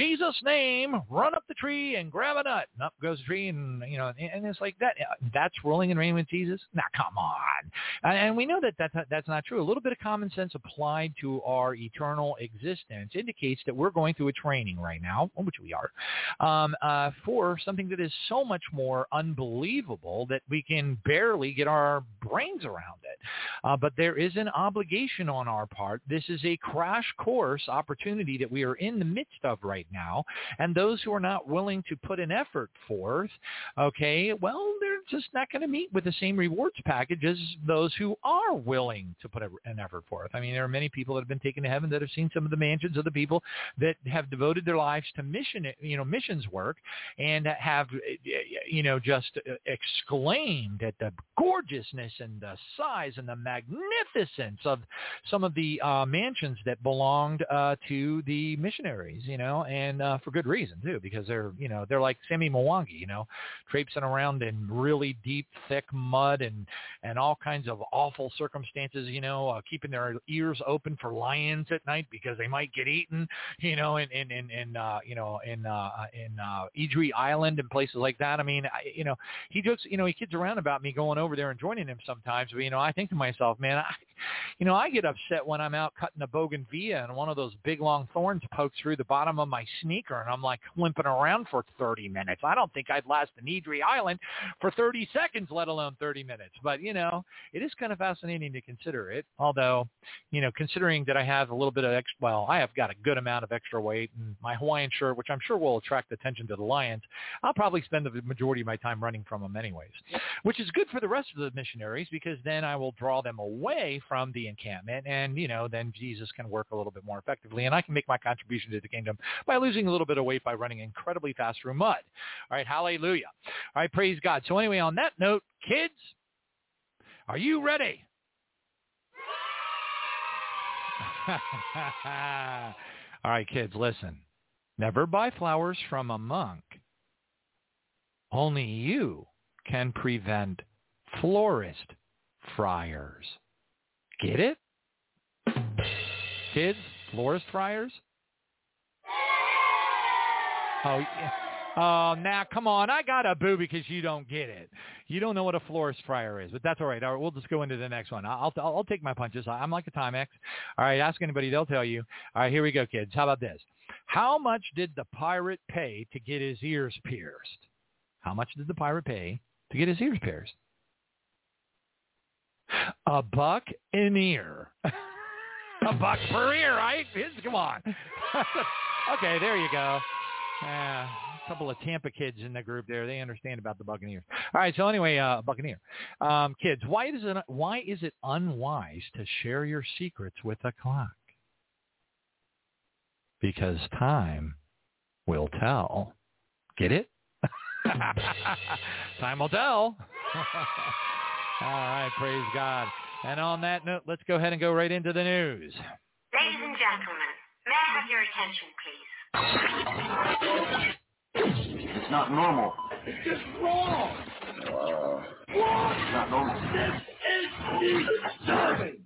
Jesus' name, run up the tree and grab a nut. And up goes the tree, and, you know, and it's like that. That's ruling and reigning with Jesus? Now, come on. And we know that that's, that's not true. A little bit of common sense applied to our eternal existence indicates that we're going through a training right now, which we are, um, uh, for something that is so much more unbelievable that we can barely get our brains around it. Uh, but there is an obligation on our part. This is a crash course opportunity that we are in the midst of right now. And those who are not willing to put an effort forth, okay, well, they're just not going to meet with the same rewards package as those who are willing to put a, an effort forth. I mean, there are many people that have been taken to heaven that have seen some of the mansions of the people that have devoted their lives to mission, you know, missions work, and have, you know, just exclaimed at the gorgeousness and the size and the magnificence of some of the uh, mansions that belonged uh, to the missionaries, you know, and uh, for good reason too, because they're, you know, they're like Sammy Mwangi, you know, traipsing around in really deep, thick mud and, and all kinds of awful circumstances, you know, uh, keeping their ears open for lions at night because they might get eaten, you know, in, in, in, in uh, you know, in, uh, in uh, Idri Island and places like that. I mean, I, you know, he jokes, you know, he kids around about me going over there and joining him sometimes, but, you know, I think to myself, man, I, you know, I get upset when I'm out cutting a bougainvillea and one of those big long thorns pokes through the bottom of my sneaker and I'm like limping around for thirty minutes. I don't think I'd last in Idri Island for thirty seconds, let alone thirty minutes. But, you know, it is kind of fascinating to consider it. Although, you know, considering that I have a little bit of extra, well, I have got a good amount of extra weight, and my Hawaiian shirt, which I'm sure will attract attention to the lions, I'll probably spend the majority of my time running from them anyways, which is good for the rest of the missionaries because then I will draw them away from the encampment, and, you know, then Jesus can work a little bit more effectively, and I can make my contribution to the kingdom by losing a little bit of weight by running incredibly fast through mud. All right, hallelujah. All right, praise God. So anyway, on that note, kids, are you ready? All right, kids, listen. Never buy flowers from a monk. Only you can prevent florist friars. Get it? Kids, florist friars? Oh, yeah. Oh, now, come on. I got a boo because you don't get it. You don't know what a florist friar is, but that's all right. All right, we'll just go into the next one. I'll, I'll, I'll take my punches. I'm like a Timex. All right, ask anybody. They'll tell you. All right, here we go, kids. How about this? How much did the pirate pay to get his ears pierced? How much did the pirate pay to get his ears pierced? A buck an ear. A buck per ear, right? Come on. Okay, there you go. Yeah, a couple of Tampa kids in the group there. They understand about the Buccaneers. All right, so anyway, uh, Buccaneer. Um, kids, why is it why is it unwise to share your secrets with a clock? Because time will tell. Get it? Time will tell. All right, praise God. And on that note, let's go ahead and go right into the news. Ladies and gentlemen, may I have your attention, please? It's not normal. It's just wrong. Uh, Wrong. it's not normal. This is disturbing.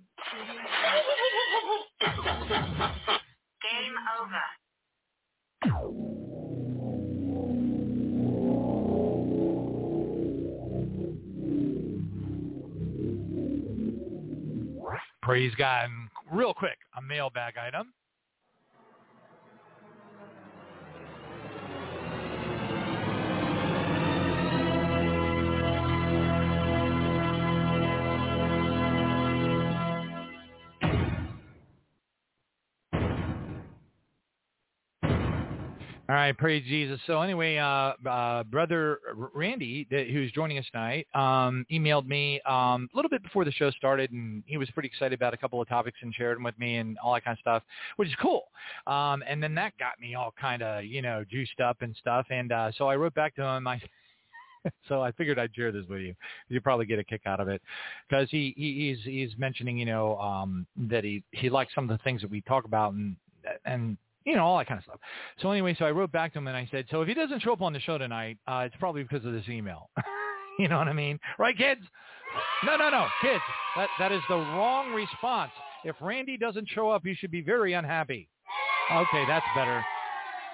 Game over. Praise God. And real quick, a mailbag item. All right, praise Jesus. So anyway, uh, uh, Brother Randy, that, who's joining us tonight, um, emailed me um, a little bit before the show started, and he was pretty excited about a couple of topics and shared them with me and all that kind of stuff, which is cool. Um, and then that got me all kind of, you know, juiced up and stuff. And uh, so I wrote back to him. I So I figured I'd share this with you. You'll probably get a kick out of it because he, he he's he's mentioning, you know, um, that he he likes some of the things that we talk about and and. You know, all that kind of stuff. So anyway, so I wrote back to him and I said, so if he doesn't show up on the show tonight, uh, it's probably because of this email. You know what I mean? Right, kids? No, no, no. Kids, that, that is the wrong response. If Randy doesn't show up, you should be very unhappy. Okay, that's better.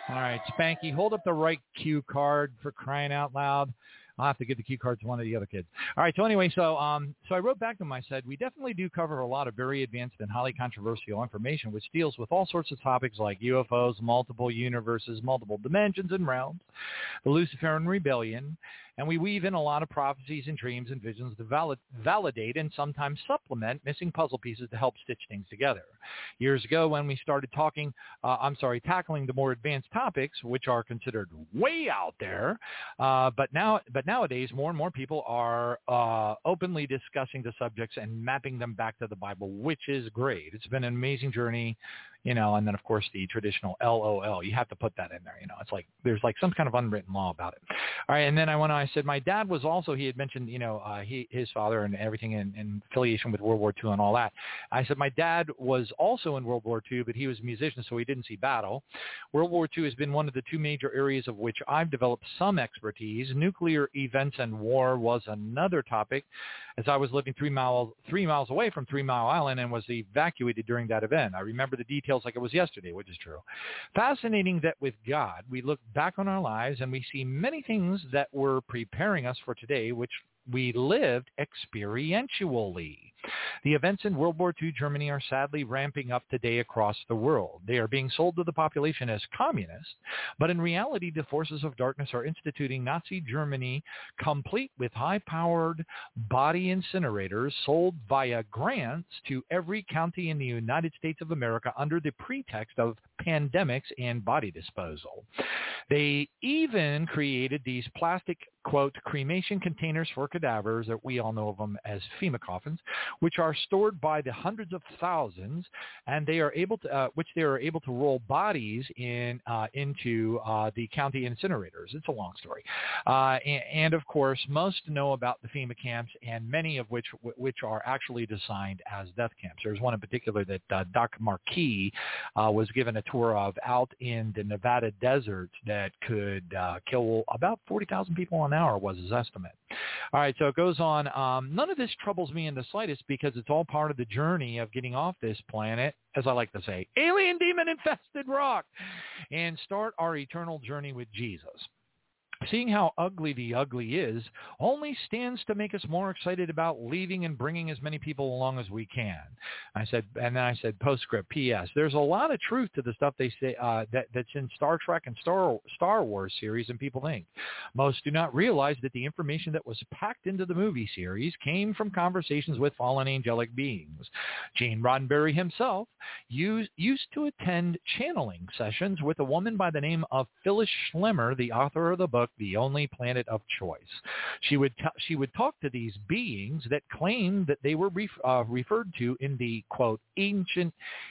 All right, Spanky, hold up the right cue card for crying out loud. I'll have to give the cue card to one of the other kids. All right, so anyway, so um, so I wrote back to him. I said, we definitely do cover a lot of very advanced and highly controversial information, which deals with all sorts of topics like U F Os, multiple universes, multiple dimensions and realms, the Luciferian rebellion, and we weave in a lot of prophecies and dreams and visions to valid- validate and sometimes supplement missing puzzle pieces to help stitch things together. Years ago, when we started talking, uh, I'm sorry, tackling the more advanced topics, which are considered way out there, uh, but now, but nowadays, more and more people are uh, openly discussing the subjects and mapping them back to the Bible, which is great. It's been an amazing journey, you know, and then, of course, the traditional L O L. You have to put that in there, you know. It's like there's like some kind of unwritten law about it. All right, and then I went on, I said my dad was also, he had mentioned, you know, uh, he, his father and everything in, in affiliation with World War Two and all that. I said my dad was also in World War Two, but he was a musician, so he didn't see battle. World War Two has been one of the two major areas of which I've developed some expertise. Nuclear events and war was another topic, as I was living three miles three miles away from Three Mile Island and was evacuated during that event. I remember the details like it was yesterday, which is true. Fascinating that with God, we look back on our lives and we see many things that were preparing us for today, which we lived experientially. The events in World War Two Germany are sadly ramping up today across the world. They are being sold to the population as communist, but in reality, the forces of darkness are instituting Nazi Germany, complete with high-powered body incinerators sold via grants to every county in the United States of America under the pretext of pandemics and body disposal. They even created these plastic, quote, cremation containers for cadavers, that we all know of them as FEMA coffins, which are stored by the hundreds of thousands, and they are able to, uh, which they are able to roll bodies in uh, into uh, the county incinerators. It's a long story, uh, and, and of course, most know about the FEMA camps, and many of which which are actually designed as death camps. There's one in particular that uh, Doc Marquis uh, was given a tour of out in the Nevada desert that could uh, kill about forty thousand people an hour was his estimate. All right, so it goes on. Um, none of this troubles me in the slightest because it's all part of the journey of getting off this planet, as I like to say, alien demon-infested rock, and start our eternal journey with Jesus. Seeing how ugly the ugly is only stands to make us more excited about leaving and bringing as many people along as we can. I said, and then I said, postscript, P S. There's a lot of truth to the stuff they say uh, that that's in Star Trek and Star Star Wars series, and people think. Most do not realize that the information that was packed into the movie series came from conversations with fallen angelic beings. Gene Roddenberry himself used used to attend channeling sessions with a woman by the name of Phyllis Schlemmer, the author of the book The Only Planet of Choice. She would t- she would talk to these beings that claimed that they were ref- uh, referred to in the, quote, ancient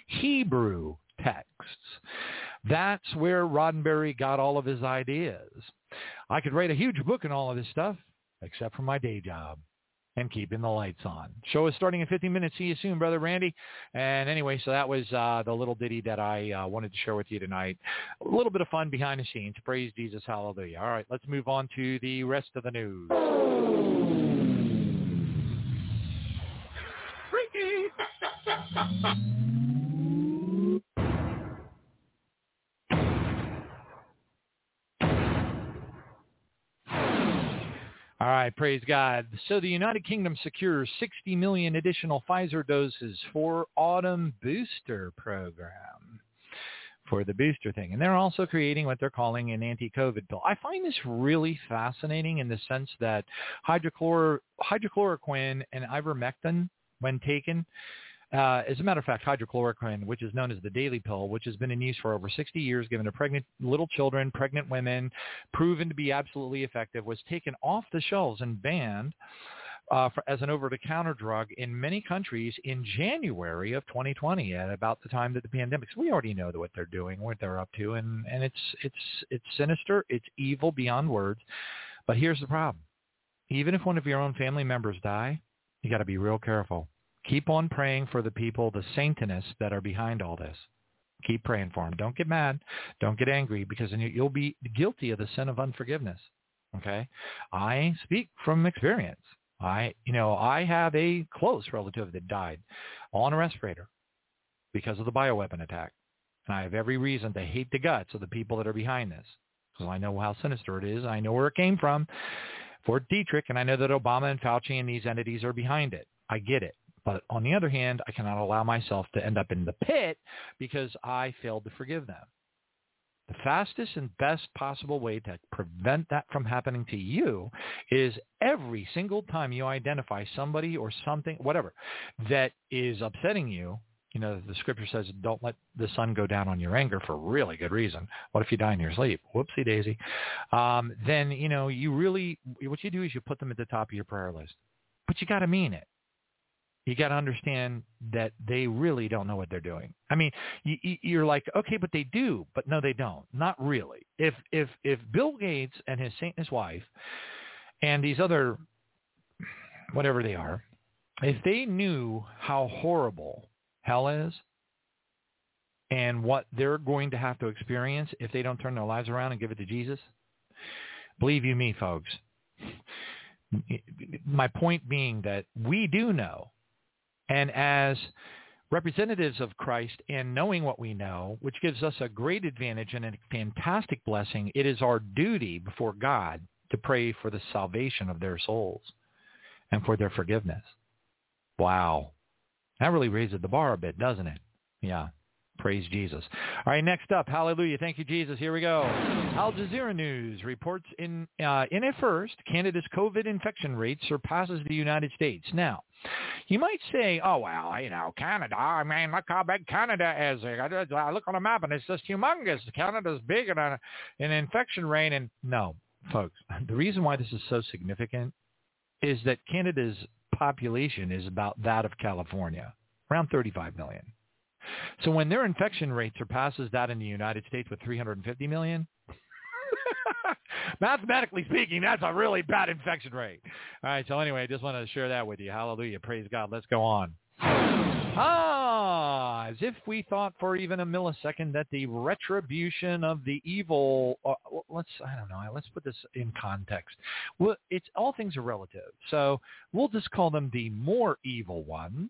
Hebrew texts. That's where Roddenberry got all of his ideas. I could write a huge book on all of this stuff, except for my day job and keeping the lights on. Show is starting in fifteen minutes. See you soon, Brother Randy. And anyway, so that was uh, the little ditty that I uh, wanted to share with you tonight. A little bit of fun behind the scenes. Praise Jesus. Hallelujah. All right, let's move on to the rest of the news. Freaky! All right, praise God. So the United Kingdom secures sixty million additional Pfizer doses for autumn booster program, for the booster thing. And they're also creating what they're calling an anti-COVID pill. I find this really fascinating in the sense that hydrochlor- hydrochloroquine and ivermectin, when taken, Uh, as a matter of fact, hydrochloroquine, which is known as the daily pill, which has been in use for over sixty years, given to pregnant little children, pregnant women, proven to be absolutely effective, was taken off the shelves and banned uh, for, as an over-the-counter drug in many countries in January of twenty twenty, at about the time that the pandemic. So we already know what they're doing, what they're up to, and, and it's it's it's sinister, it's evil beyond words. But here's the problem: even if one of your own family members die, you got to be real careful. Keep on praying for the people, the Satanists that are behind all this. Keep praying for them. Don't get mad. Don't get angry, because then you'll be guilty of the sin of unforgiveness. Okay? I speak from experience. I, you know, I have a close relative that died on a respirator because of the bioweapon attack. And I have every reason to hate the guts of the people that are behind this, because I know how sinister it is. I know where it came from, Fort Detrick, and I know that Obama and Fauci and these entities are behind it. I get it. But on the other hand, I cannot allow myself to end up in the pit because I failed to forgive them. The fastest and best possible way to prevent that from happening to you is every single time you identify somebody or something, whatever, that is upsetting you. You know, the scripture says, don't let the sun go down on your anger for a really good reason. What if you die in your sleep? Whoopsie daisy. Um, then, you know, you really, what you do is you put them at the top of your prayer list. But you got to mean it. You got to understand that they really don't know what they're doing. I mean, you, you're like, okay, but they do. But no, they don't. Not really. If if if Bill Gates and his Saint and his wife and these other, whatever they are, if they knew how horrible hell is and what they're going to have to experience if they don't turn their lives around and give it to Jesus, believe you me, folks. My point being that we do know. And as representatives of Christ and knowing what we know, which gives us a great advantage and a fantastic blessing, it is our duty before God to pray for the salvation of their souls and for their forgiveness. Wow. That really raises the bar a bit, doesn't it? Yeah. Praise Jesus. All right, next up, hallelujah. Thank you, Jesus. Here we go. Al Jazeera News reports in uh, in a first, Canada's COVID infection rate surpasses the United States. Now, you might say, oh, well, you know, Canada, I mean, look how big Canada is. I look on a map, and it's just humongous. Canada's big in an infection rate. And no, folks, the reason why this is so significant is that Canada's population is about that of California, around thirty-five million. So when their infection rate surpasses that in the United States with three hundred fifty million, mathematically speaking, that's a really bad infection rate. All right, so anyway, I just wanted to share that with you. Hallelujah. Praise God. Let's go on. Ah, as if we thought for even a millisecond that the retribution of the evil, uh, let's, I don't know, let's put this in context. Well, it's all things are relative. So we'll just call them the more evil ones.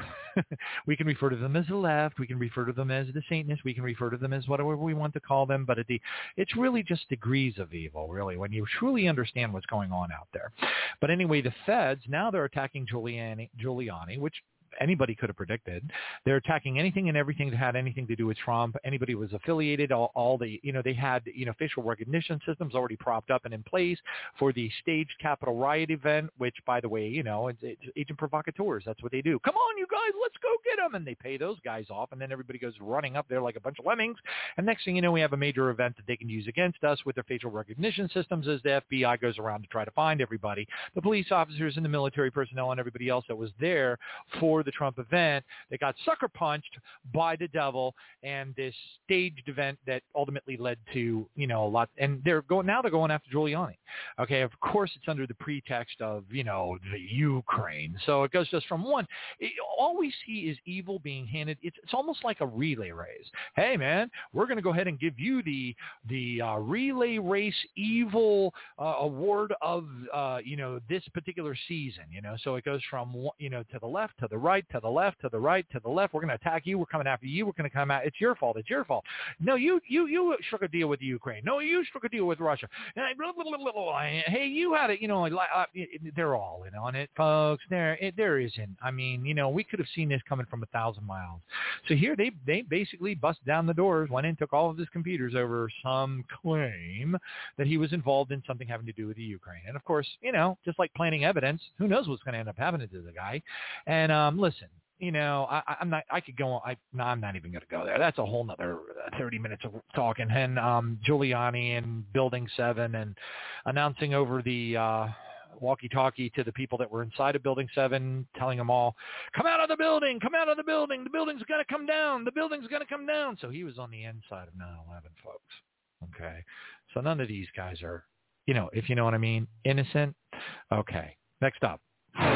We can refer to them as the left. We can refer to them as the Satanists. We can refer to them as whatever we want to call them. But at the, it's really just degrees of evil, really, when you truly understand what's going on out there. But anyway, the feds, now they're attacking Giuliani, Giuliani which anybody could have predicted. They're attacking anything and everything that had anything to do with Trump. Anybody was affiliated, all, all the, you know, they had, you know, facial recognition systems already propped up and in place for the staged Capitol riot event, which, by the way, you know, it's, it's agent provocateurs. That's what they do. Come on, you guys, let's go get them. And they pay those guys off, and then everybody goes running up there like a bunch of lemmings. And next thing you know, we have a major event that they can use against us with their facial recognition systems as the F B I goes around to try to find everybody, the police officers and the military personnel and everybody else that was there for the Trump event. They got sucker punched by the devil, and this staged event that ultimately led to, you know, a lot. And they're going now. They're going after Giuliani. Okay, of course it's under the pretext of, you know, the Ukraine. So it goes just from one. It, all we see is evil being handed. It's it's almost like a relay race. Hey man, we're going to go ahead and give you the the uh, relay race evil uh, award of uh, you know, this particular season. You know, so it goes from, you know, to the left, to the right, to the left, to the right, to the left. We're going to attack you. We're coming after you. We're going to come out. It's your fault. It's your fault. No, you you you struck a deal with the Ukraine. No, you struck a deal with Russia. And I, blah, blah, blah, blah, hey, you had it. You know, like, uh, they're all in on it, folks. There, it, there isn't. I mean, you know, we could have seen this coming from a thousand miles. So here they they basically busted down the doors, went in, took all of his computers over some claim that he was involved in something having to do with the Ukraine. And of course, you know, just like planting evidence, who knows what's going to end up happening to the guy. And um, listen, you know, I, I'm not, I could go on. I, no, I'm not even going to go there. That's a whole nother thirty minutes of talking. And um, Giuliani and Building seven and announcing over the uh, walkie-talkie to the people that were inside of Building seven, telling them all, come out of the building, come out of the building. The building's going to come down. The building's going to come down. So he was on the inside of nine eleven, folks. Okay. So none of these guys are, you know, if you know what I mean, innocent. Okay. Next up.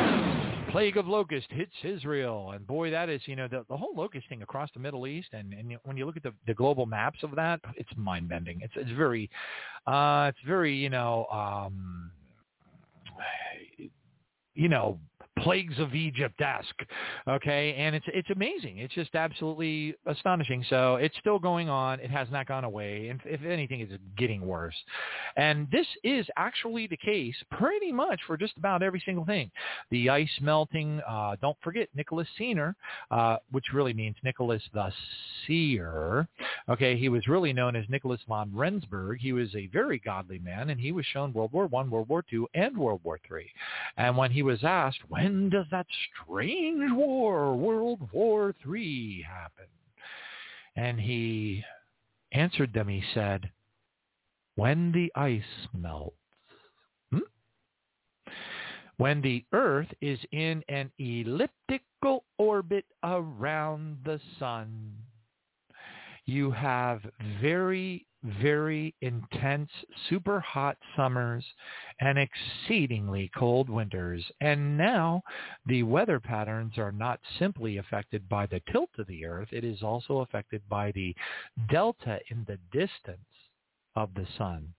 Plague of locust hits Israel. And boy, that is, you know, the, the whole locust thing across the Middle East. And, and when you look at the, the global maps of that, it's mind-bending. It's it's very, uh, it's very, you know, um, you know, plagues of Egypt-esque, okay? And it's it's amazing. It's just absolutely astonishing. So it's still going on. It has not gone away. And if anything, it's getting worse. And this is actually the case pretty much for just about every single thing. The ice melting, uh, don't forget Nicholas Sener, uh, which really means Nicholas the Seer. Okay, he was really known as Nicholas von Rensburg. He was a very godly man, and he was shown World War One, World War Two, and World War Three. And when he was asked, when does that strange war, World War Three, happen? And he answered them, he said, when the ice melts. Hmm? When the Earth is in an elliptical orbit around the sun, you have very, very intense, super hot summers and exceedingly cold winters. And now the weather patterns are not simply affected by the tilt of the Earth. It is also affected by the delta in the distance of the sun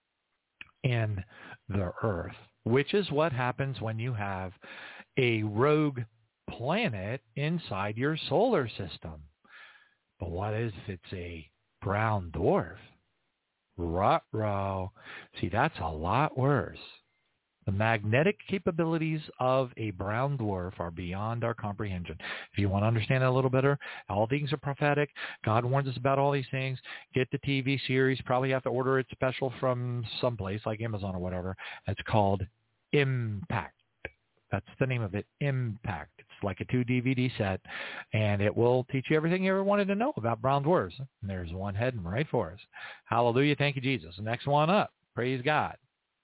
and the Earth, which is what happens when you have a rogue planet inside your solar system. But what if it's a brown dwarf? Ruh-roh. See, that's a lot worse. The magnetic capabilities of a brown dwarf are beyond our comprehension. If you want to understand that a little better, all things are prophetic. God warns us about all these things. Get the T V series. Probably have to order it special from someplace like Amazon or whatever. It's called Impact. That's the name of it, Impact. It's like a two D V D set, and it will teach you everything you ever wanted to know about brown dwarfs. And there's one heading right for us. Hallelujah. Thank you, Jesus. The next one up. Praise God.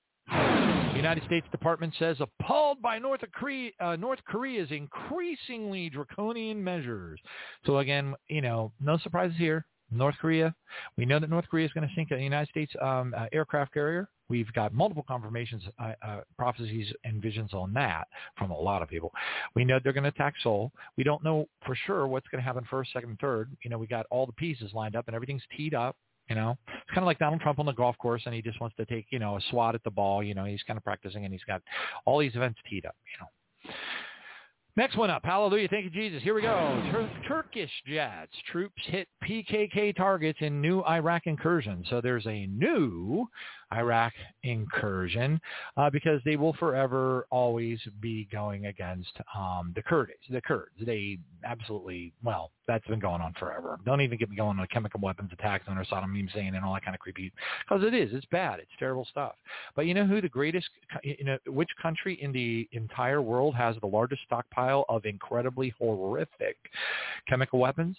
The United States Department says appalled by North Korea, uh, North Korea's increasingly draconian measures. So again, you know, no surprises here. North Korea, we know that North Korea is going to sink a United States um, uh, aircraft carrier. We've got multiple confirmations, uh, uh, prophecies, and visions on that from a lot of people. We know they're going to attack Seoul. We don't know for sure what's going to happen first, second, and third. You know, we got all the pieces lined up, and everything's teed up. You know, it's kind of like Donald Trump on the golf course, and he just wants to take, you know, a swat at the ball. You know, he's kind of practicing, and he's got all these events teed up, you know. Next one up. Hallelujah. Thank you, Jesus. Here we go. Tur- Turkish jets. Troops hit P K K targets in new Iraq incursion. So there's a new Iraq incursion uh, because they will forever always be going against um, the Kurds. The Kurds. They absolutely, well, that's been going on forever. Don't even get me going on chemical weapons attacks on Saddam Hussein and all that kind of creepy, because it is. It's bad. It's terrible stuff. But you know who the greatest, you know, which country in the entire world has the largest stockpile of incredibly horrific chemical weapons?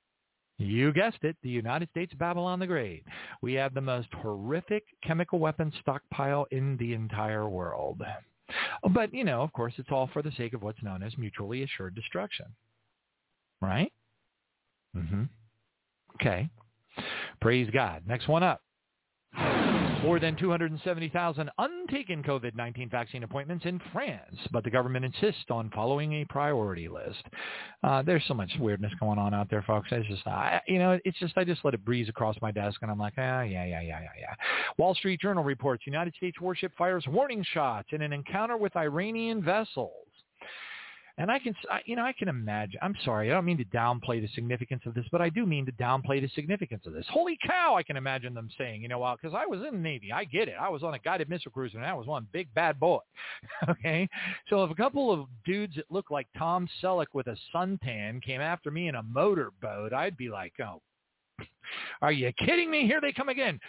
You guessed it, the United States of Babylon the Great. We have the most horrific chemical weapons stockpile in the entire world. But, you know, of course, it's all for the sake of what's known as mutually assured destruction. Right? Mm-hmm. Okay. Praise God. Next one up. More than two hundred seventy thousand untaken COVID nineteen vaccine appointments in France, but the government insists on following a priority list. Uh, there's so much weirdness going on out there, folks. It's just, I, you know, it's just, I just let it breeze across my desk, and I'm like, ah, yeah, yeah, yeah, yeah, yeah. Wall Street Journal reports United States warship fires warning shots in an encounter with Iranian vessels. And I can, you know, I can imagine, I'm sorry, I don't mean to downplay the significance of this, but I do mean to downplay the significance of this. Holy cow, I can imagine them saying, you know, well, because I was in the Navy. I get it. I was on a guided missile cruiser, and I was one big bad boy. Okay? So if a couple of dudes that look like Tom Selleck with a suntan came after me in a motorboat, I'd be like, oh, are you kidding me? Here they come again.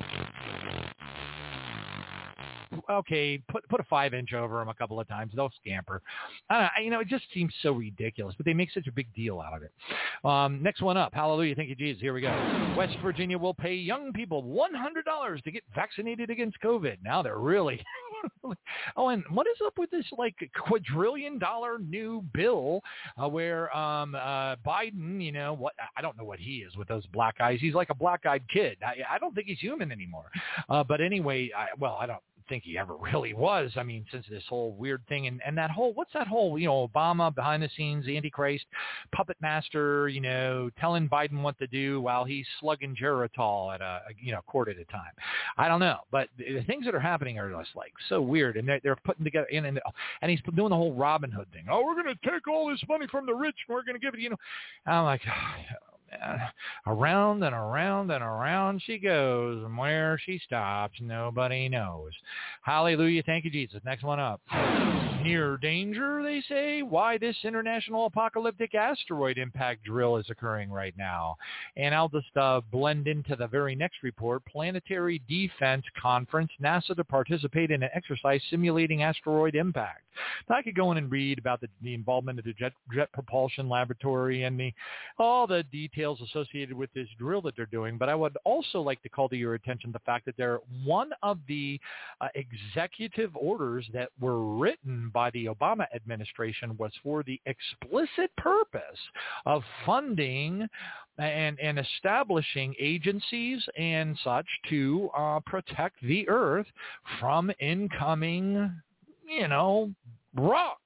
Okay, put put a five inch over them a couple of times. They'll scamper. I don't know, you know, it just seems so ridiculous, but they make such a big deal out of it. Um, next one up. Hallelujah. Thank you, Jesus. Here we go. West Virginia will pay young people one hundred dollars to get vaccinated against COVID. Now they're really... oh, and what is up with this, like, quadrillion dollar new bill uh, where um, uh, Biden, you know, what I don't know what he is with those black eyes. He's like a black-eyed kid. I, I don't think he's human anymore. Uh, but anyway, I, well, I don't think he ever really was. I mean, since this whole weird thing and, and that whole, what's that whole, you know, Obama behind the scenes, the Antichrist, puppet master, you know, telling Biden what to do while he's slugging Geritol at a, you know, quart at a time. I don't know. But the things that are happening are just like so weird. And they're, they're putting together, and, and, and he's doing the whole Robin Hood thing. Oh, we're going to take all this money from the rich and we're going to give it, you know. And I'm like, Uh, around and around and around she goes, and where she stops, nobody knows. Hallelujah. Thank you, Jesus. Next one up. Near danger, they say. Why this international apocalyptic asteroid impact drill is occurring right now. And I'll just uh, blend into the very next report. Planetary Defense Conference, NASA to participate in an exercise simulating asteroid impact. Now, I could go in and read about the, the involvement of the Jet, Jet Propulsion Laboratory and the all the details associated with this drill that they're doing, but I would also like to call to your attention the fact that they're one of the uh, executive orders that were written by the Obama administration was for the explicit purpose of funding and, and establishing agencies and such to uh, protect the Earth from incoming, you know, rocks.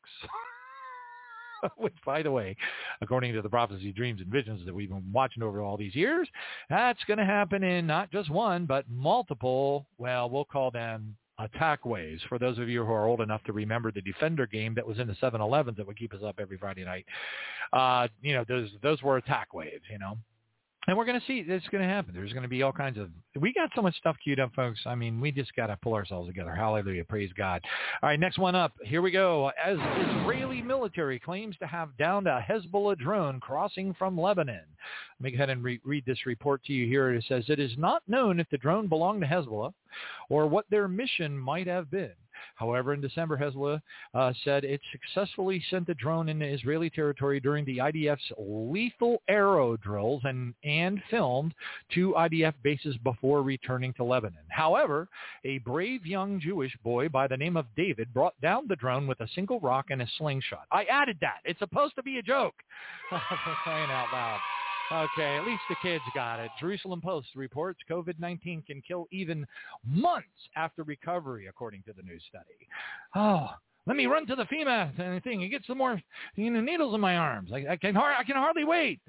Which, by the way, according to the prophecy, dreams, and visions that we've been watching over all these years, that's going to happen in not just one, but multiple, well, we'll call them attack waves. For those of you who are old enough to remember the Defender game that was in the seven elevens that would keep us up every Friday night, uh, you know, those those were attack waves, you know. And we're going to see this going to happen. There's going to be all kinds of, we got so much stuff queued up, folks. I mean, we just got to pull ourselves together. Hallelujah. Praise God. All right, next one up. Here we go. As Israeli military claims to have downed a Hezbollah drone crossing from Lebanon. Let me go ahead and re- read this report to you here. It says, it is not known if the drone belonged to Hezbollah or what their mission might have been. However, in December, Hezbollah uh, said it successfully sent the drone into Israeli territory during the I D F's lethal arrow drills and, and filmed two I D F bases before returning to Lebanon. However, a brave young Jewish boy by the name of David brought down the drone with a single rock and a slingshot. I added that. It's supposed to be a joke. For crying out loud. Okay, at least the kids got it. Jerusalem Post reports COVID nineteen can kill even months after recovery, according to the new study. Oh, let me run to the FEMA thing and get some more, you know, needles in my arms. I, I can har- I can hardly wait.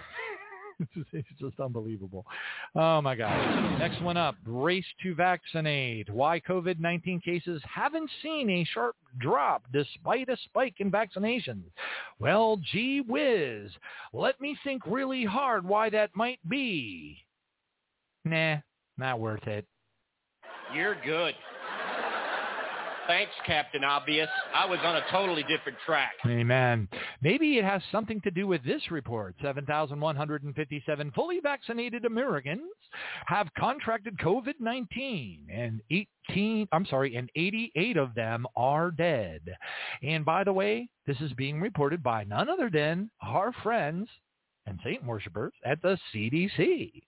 It's just unbelievable. Oh, my God. Next one up, race to vaccinate. Why COVID nineteen cases haven't seen a sharp drop despite a spike in vaccinations. Well, gee whiz. Let me think really hard why that might be. Nah, not worth it. You're good. Thanks, Captain Obvious. I was on a totally different track. Amen. Maybe it has something to do with this report. seven thousand one hundred fifty-seven fully vaccinated Americans have contracted COVID nineteen, and eighteen, I'm sorry, and eighty-eight of them are dead. And by the way, this is being reported by none other than our friends and Satan worshipers at the C D C.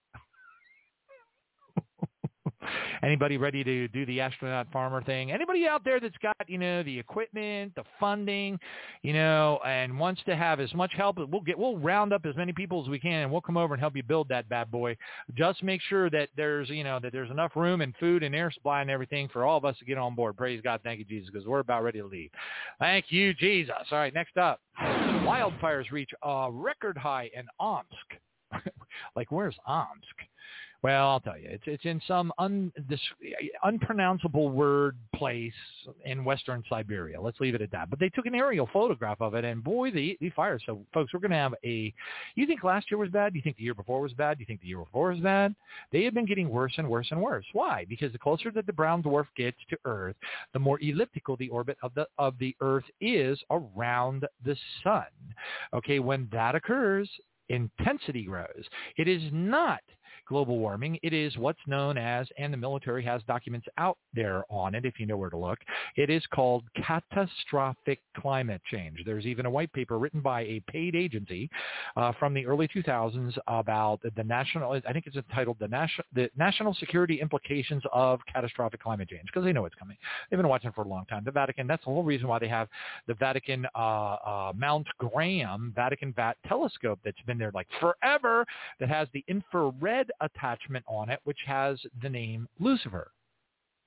Anybody ready to do the astronaut farmer thing? Anybody out there that's got, you know, the equipment, the funding, you know, and wants to have as much help? We'll get, we'll round up as many people as we can, and we'll come over and help you build that bad boy. Just make sure that there's, you know, that there's enough room and food and air supply and everything for all of us to get on board. Praise God. Thank you, Jesus, because we're about ready to leave. Thank you, Jesus. All right, next up. Wildfires reach a record high in Omsk. Like, where's Omsk? Well, I'll tell you, it's it's in some un, this, unpronounceable word place in western Siberia. Let's leave it at that. But they took an aerial photograph of it, and boy, the, the fire. So, folks, we're going to have a, you think last year was bad? Do you think the year before was bad? Do you think the year before was bad? They have been getting worse and worse and worse. Why? Because the closer that the brown dwarf gets to Earth, the more elliptical the orbit of the of the Earth is around the sun. Okay, when that occurs, intensity grows. It is not global warming. It is what's known as, and the military has documents out there on it if you know where to look, it is called catastrophic climate change. There's even a white paper written by a paid agency uh, from the early two thousands about the national, I think it's entitled the national, the national security implications of catastrophic climate change, because they know it's coming. They've been watching it for a long time. The Vatican, that's the whole reason why they have the Vatican uh, uh, Mount Graham Vatican Vat telescope that's been there like forever, that has the infrared attachment on it, which has the name Lucifer.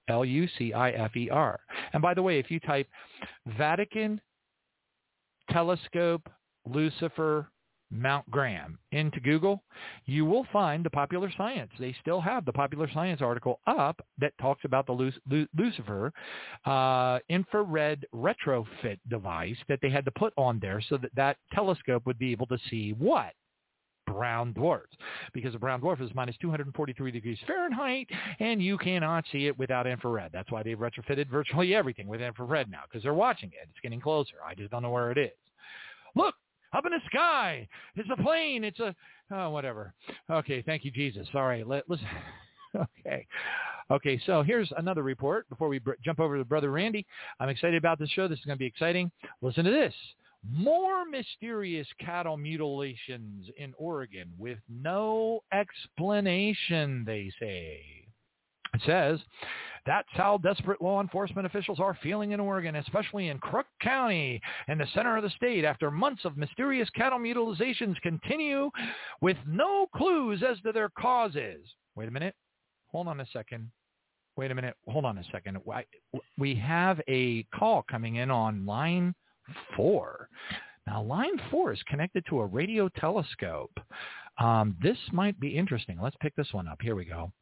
L U C I F E R. And by the way, if you type Vatican Telescope Lucifer Mount Graham into Google, you will find the Popular Science. They still have the Popular Science article up that talks about the Luc- Lu- Lucifer uh, infrared retrofit device that they had to put on there so that that telescope would be able to see what? Brown dwarfs, because a brown dwarf is minus two hundred forty-three degrees Fahrenheit, and you cannot see it without infrared. That's why they've retrofitted virtually everything with infrared now, because they're watching it. It's getting closer. I just don't know where it is. Look, up in the sky. It's a plane. It's a, oh, whatever. Okay, thank you, Jesus. All right, let, let's, okay. Okay, so here's another report before we br- jump over to Brother Randy. I'm excited about this show. This is going to be exciting. Listen to this. More mysterious cattle mutilations in Oregon with no explanation, they say. It says, that's how desperate law enforcement officials are feeling in Oregon, especially in Crook County in the center of the state, after months of mysterious cattle mutilations continue with no clues as to their causes. Wait a minute. Hold on a second. Wait a minute. Hold on a second. We have a call coming in on line four. Now, line four is connected to a radio telescope. Um, this might be interesting. Let's pick this one up. Here we go.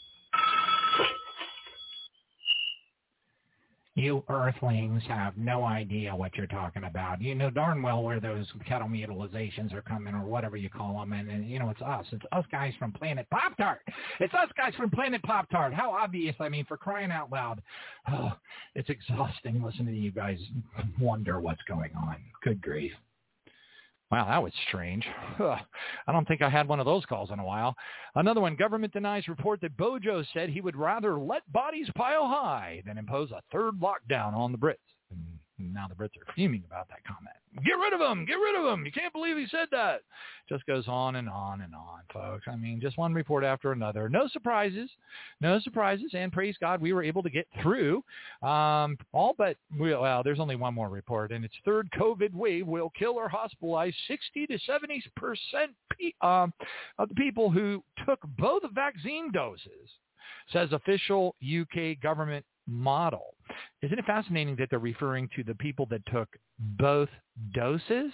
You earthlings have no idea what you're talking about. You know darn well where those cattle mutilations are coming, or whatever you call them. And, and you know, it's us. It's us guys from Planet Pop-Tart. It's us guys from Planet Pop-Tart. How obvious, I mean, for crying out loud. Oh, it's exhausting listening to you guys wonder what's going on. Good grief. Wow, that was strange. Ugh. I don't think I had one of those calls in a while. Another one, government denies report that Bojo said he would rather let bodies pile high than impose a third lockdown on the Brits. And now the Brits are fuming about that comment. Get rid of him! Get rid of him! You can't believe he said that. Just goes on and on and on, folks. I mean, just one report after another. No surprises. No surprises. And praise God, we were able to get through um, all but, well, there's only one more report, and its third COVID wave will kill or hospitalize sixty to seventy percent pe- um, of the people who took both vaccine doses, says official U K government model. Isn't it fascinating that they're referring to the people that took both doses?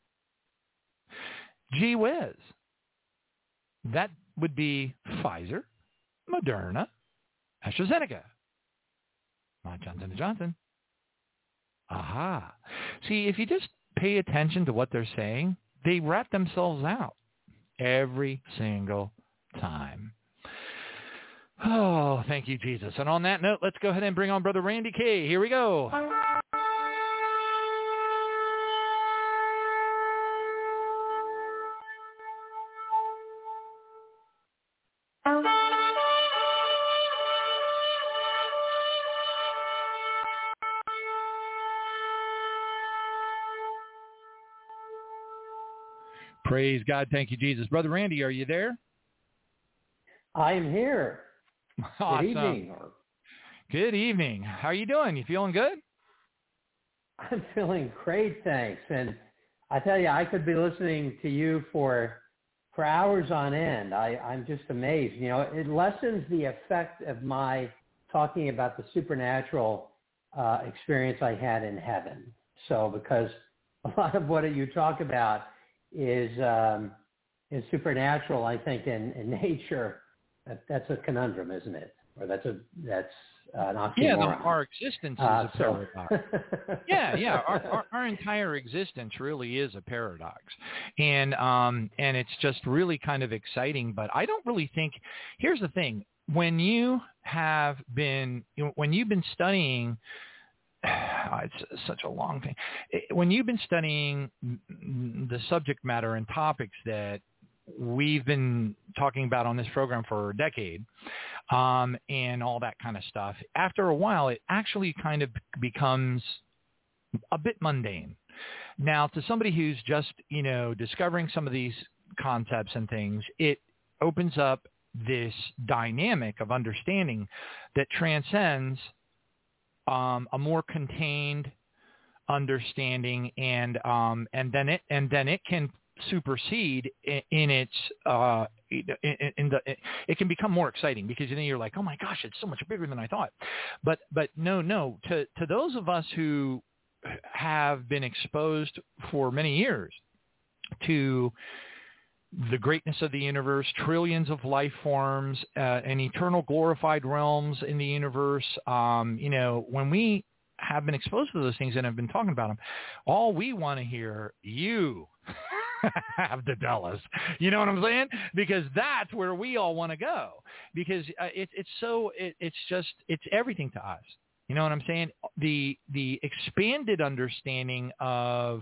Gee whiz. That would be Pfizer, Moderna, AstraZeneca, not Johnson and Johnson. Aha. See, if you just pay attention to what they're saying, they rat themselves out every single time. Oh, thank you, Jesus. And on that note, let's go ahead and bring on Brother Randy K. Here we go. Praise God. Thank you, Jesus. Brother Randy, are you there? I am here. Awesome. Good evening. Good evening. How are you doing? You feeling good? I'm feeling great, thanks. And I tell you, I could be listening to you for for hours on end. I, I'm just amazed. You know, it lessens the effect of my talking about the supernatural uh, experience I had in heaven. So because a lot of what you talk about is um, is supernatural, I think, in, in nature. That, that's a conundrum, isn't it? Or that's a that's uh, an oxymoron. Yeah, the, our existence is uh, a paradox. So. yeah, yeah. Our, our, our entire existence really is a paradox, and um, and it's just really kind of exciting. But I don't really think. Here's the thing: when you have been, you know, when you've been studying. It's such a long thing. When you've been studying the subject matter and topics that we've been talking about on this program for a decade, um, and all that kind of stuff, after a while, it actually kind of becomes a bit mundane. Now, to somebody who's just, you know, discovering some of these concepts and things, it opens up this dynamic of understanding that transcends um, a more contained understanding, and um, and then it and then it can supersede in, in its uh, in, in the it can become more exciting because then you're like, oh my gosh, it's so much bigger than I thought. But but no no to to those of us who have been exposed for many years to the greatness of the universe, trillions of life forms, uh, and eternal glorified realms in the universe. Um, you know, when we have been exposed to those things and have been talking about them, all we want to hear you have to tell us. You know what I'm saying? Because that's where we all want to go. Because uh, it, it's so it, it's just it's everything to us. You know what I'm saying? The the expanded understanding of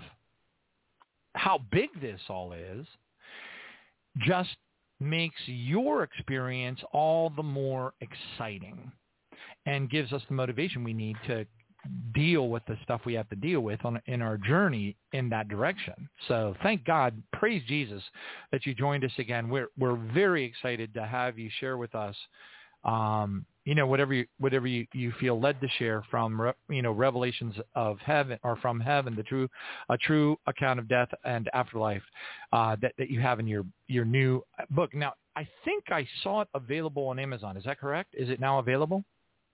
how big this all is just makes your experience all the more exciting and gives us the motivation we need to deal with the stuff we have to deal with on in our journey in that direction. So thank God, praise Jesus that you joined us again. We're we're very excited to have you share with us um you know, whatever you, whatever you, you feel led to share from, you know, revelations of heaven or from heaven, the true, a true account of death and afterlife uh, that, that you have in your, your new book. Now, I think I saw it available on Amazon. Is that correct? Is it now available?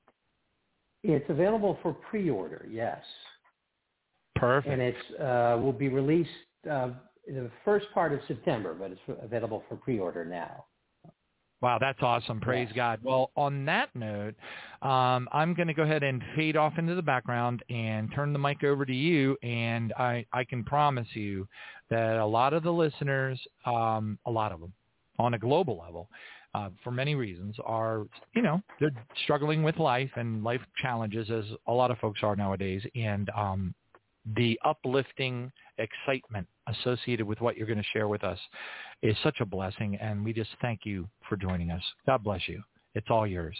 It's available for pre-order, yes. Perfect. And it's uh, will be released uh, the first part of September, but it's available for pre-order now. Wow, that's awesome. Praise yeah. God. Well, on that note, um, I'm going to go ahead and fade off into the background and turn the mic over to you. And I, I can promise you that a lot of the listeners, um, a lot of them on a global level, uh, for many reasons are, you know, they're struggling with life and life challenges as a lot of folks are nowadays. And um, the uplifting excitement associated with what you're going to share with us is such a blessing, and we just thank you for joining us. God bless you. It's all yours.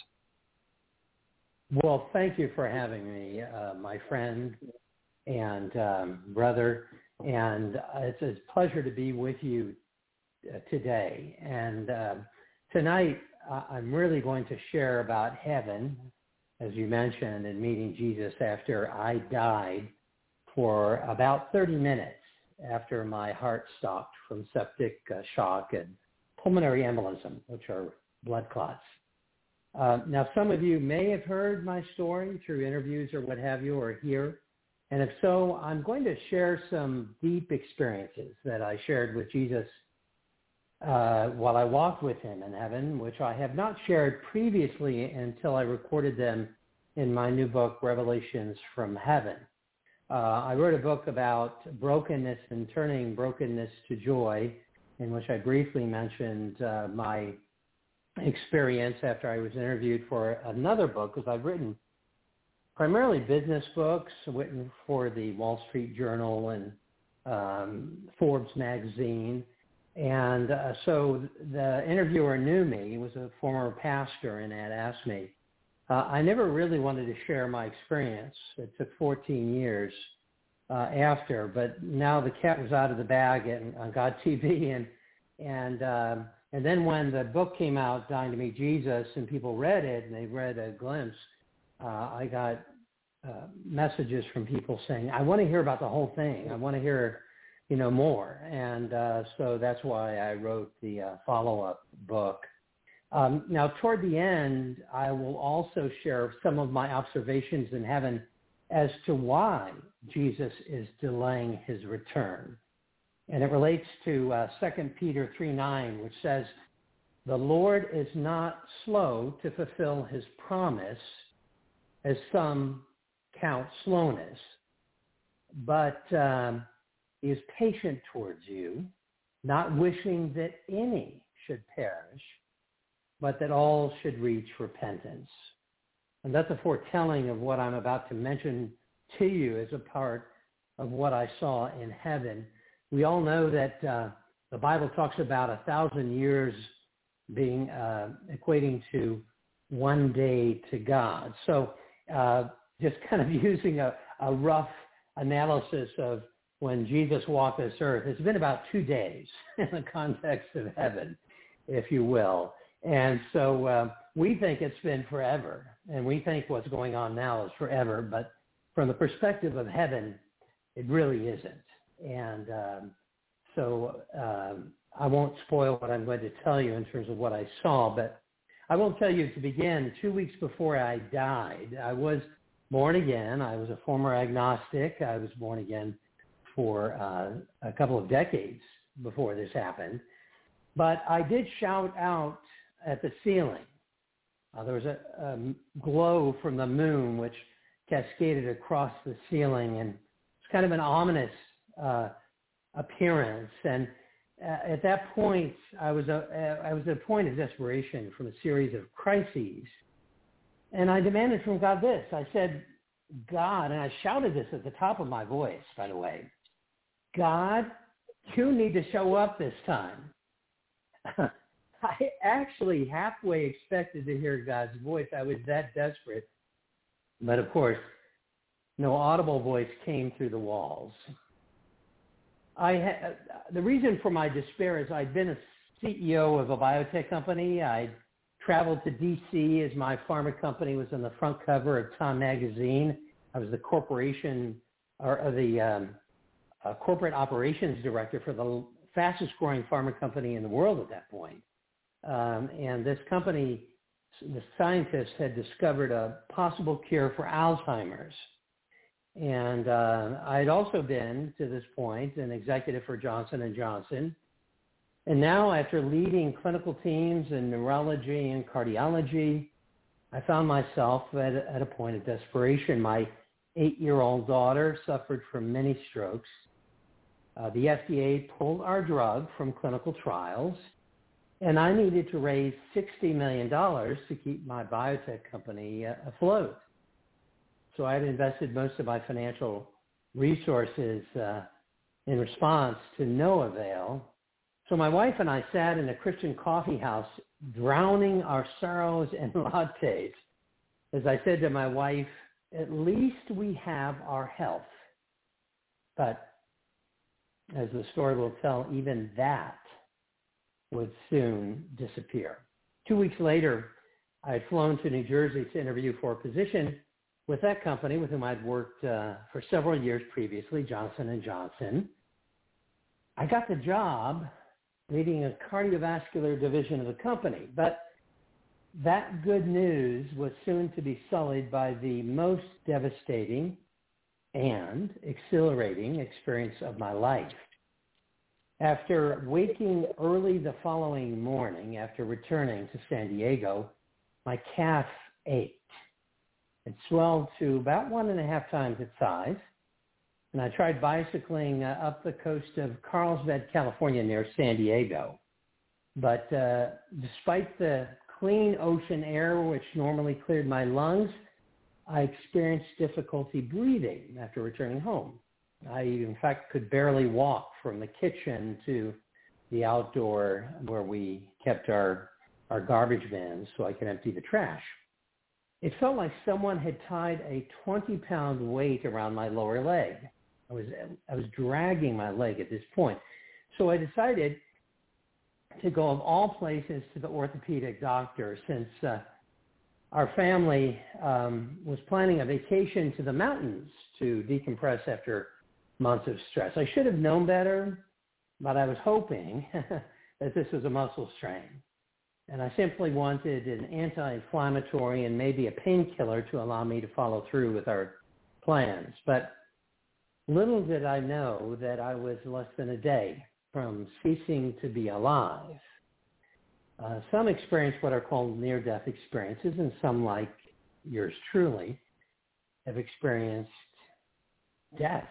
Well, thank you for having me, uh, my friend and um, brother, and uh, it's a pleasure to be with you uh, today. And uh, tonight, uh, I'm really going to share about heaven, as you mentioned, and meeting Jesus after I died for about thirty minutes after my heart stopped from septic uh, shock and pulmonary embolism, which are blood clots. Uh, now, some of you may have heard my story through interviews or what have you, or here. And if so, I'm going to share some deep experiences that I shared with Jesus uh, while I walked with him in heaven, which I have not shared previously until I recorded them in my new book, Revelations from Heaven. Uh, I wrote a book about brokenness and turning brokenness to joy, in which I briefly mentioned uh, my experience after I was interviewed for another book, because I've written primarily business books, written for the Wall Street Journal and um, Forbes magazine. And uh, so the interviewer knew me. He was a former pastor and had asked me. Uh, I never really wanted to share my experience. It took fourteen years uh, after, but now the cat was out of the bag and on God T V. And and um, and then when the book came out, Dying to Meet Jesus, and people read it and they read a glimpse, uh, I got uh, messages from people saying, I want to hear about the whole thing. I want to hear, you know, more. And uh, so that's why I wrote the uh, follow-up book. Um, now, toward the end, I will also share some of my observations in heaven as to why Jesus is delaying his return. And it relates to uh, Second Peter three nine, which says, the Lord is not slow to fulfill his promise, as some count slowness, but um, he is patient towards you, not wishing that any should perish, but that all should reach repentance. And that's a foretelling of what I'm about to mention to you as a part of what I saw in heaven. We all know that uh, the Bible talks about a thousand years being uh, equating to one day to God. So uh, just kind of using a, a rough analysis of when Jesus walked this earth, it's been about two days in the context of heaven, if you will. And so uh, we think it's been forever, and we think what's going on now is forever, but from the perspective of heaven, it really isn't. And um, so um, I won't spoil what I'm going to tell you in terms of what I saw, but I will tell you to begin, two weeks before I died, I was born again. I was a former agnostic. I was born again for uh, a couple of decades before this happened. But I did shout out at the ceiling. Uh, there was a, a glow from the moon which cascaded across the ceiling, and it's kind of an ominous uh, appearance. And uh, at that point, I was, a, I was at a point of desperation from a series of crises. And I demanded from God this. I said, God, and I shouted this at the top of my voice, by the way, God, you need to show up this time. I actually halfway expected to hear God's voice. I was that desperate. But of course, no audible voice came through the walls. I ha- the reason for my despair is I'd been a C E O of a biotech company. I'd traveled to D C as my pharma company was on the front cover of Time magazine. I was the corporation or uh, the um, uh, corporate operations director for the fastest growing pharma company in the world at that point. Um, and this company, the scientists had discovered a possible cure for Alzheimer's. And uh, I had also been, to this point, an executive for Johnson and Johnson. And now, after leading clinical teams in neurology and cardiology, I found myself at a, at a point of desperation. My eight-year-old daughter suffered from many strokes. Uh, the F D A pulled our drug from clinical trials, and I needed to raise sixty million dollars to keep my biotech company uh, afloat. So I had invested most of my financial resources uh, in response to no avail. So my wife and I sat in a Christian coffee house, drowning our sorrows in lattes. As I said to my wife, at least we have our health. But as the story will tell, even that would soon disappear. Two weeks later, I had flown to New Jersey to interview for a position with that company with whom I'd worked uh, for several years previously, Johnson and Johnson. I got the job leading a cardiovascular division of the company, but that good news was soon to be sullied by the most devastating and exhilarating experience of my life. After waking early the following morning, after returning to San Diego, my calf ached. It swelled to about one and a half times its size, and I tried bicycling uh, up the coast of Carlsbad, California, near San Diego. But uh, despite the clean ocean air, which normally cleared my lungs, I experienced difficulty breathing after returning home. I, in fact, could barely walk from the kitchen to the outdoor where we kept our, our garbage bins so I could empty the trash. It felt like someone had tied a twenty-pound weight around my lower leg. I was, I was dragging my leg at this point. So I decided to go, of all places, to the orthopedic doctor, since uh, our family um, was planning a vacation to the mountains to decompress after months of stress. I should have known better, but I was hoping that this was a muscle strain. And I simply wanted an anti-inflammatory and maybe a painkiller to allow me to follow through with our plans. But little did I know that I was less than a day from ceasing to be alive. Uh, some experience what are called near-death experiences, and some, like yours truly, have experienced death.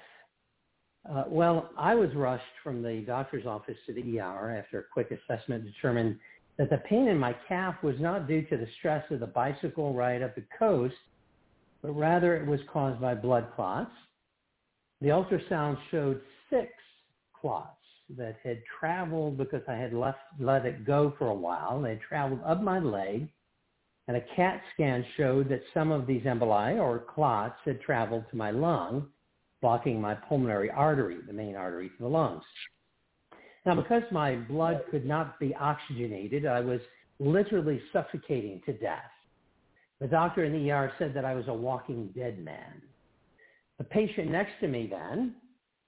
Uh, well, I was rushed from the doctor's office to the E R after a quick assessment determined that the pain in my calf was not due to the stress of the bicycle ride up the coast, but rather it was caused by blood clots. The ultrasound showed six clots that had traveled because I had left, let it go for a while. They had traveled up my leg, and a CAT scan showed that some of these emboli or clots had traveled to my lung, blocking my pulmonary artery, the main artery to the lungs. Now, because my blood could not be oxygenated, I was literally suffocating to death. The doctor in the E R said that I was a walking dead man. The patient next to me then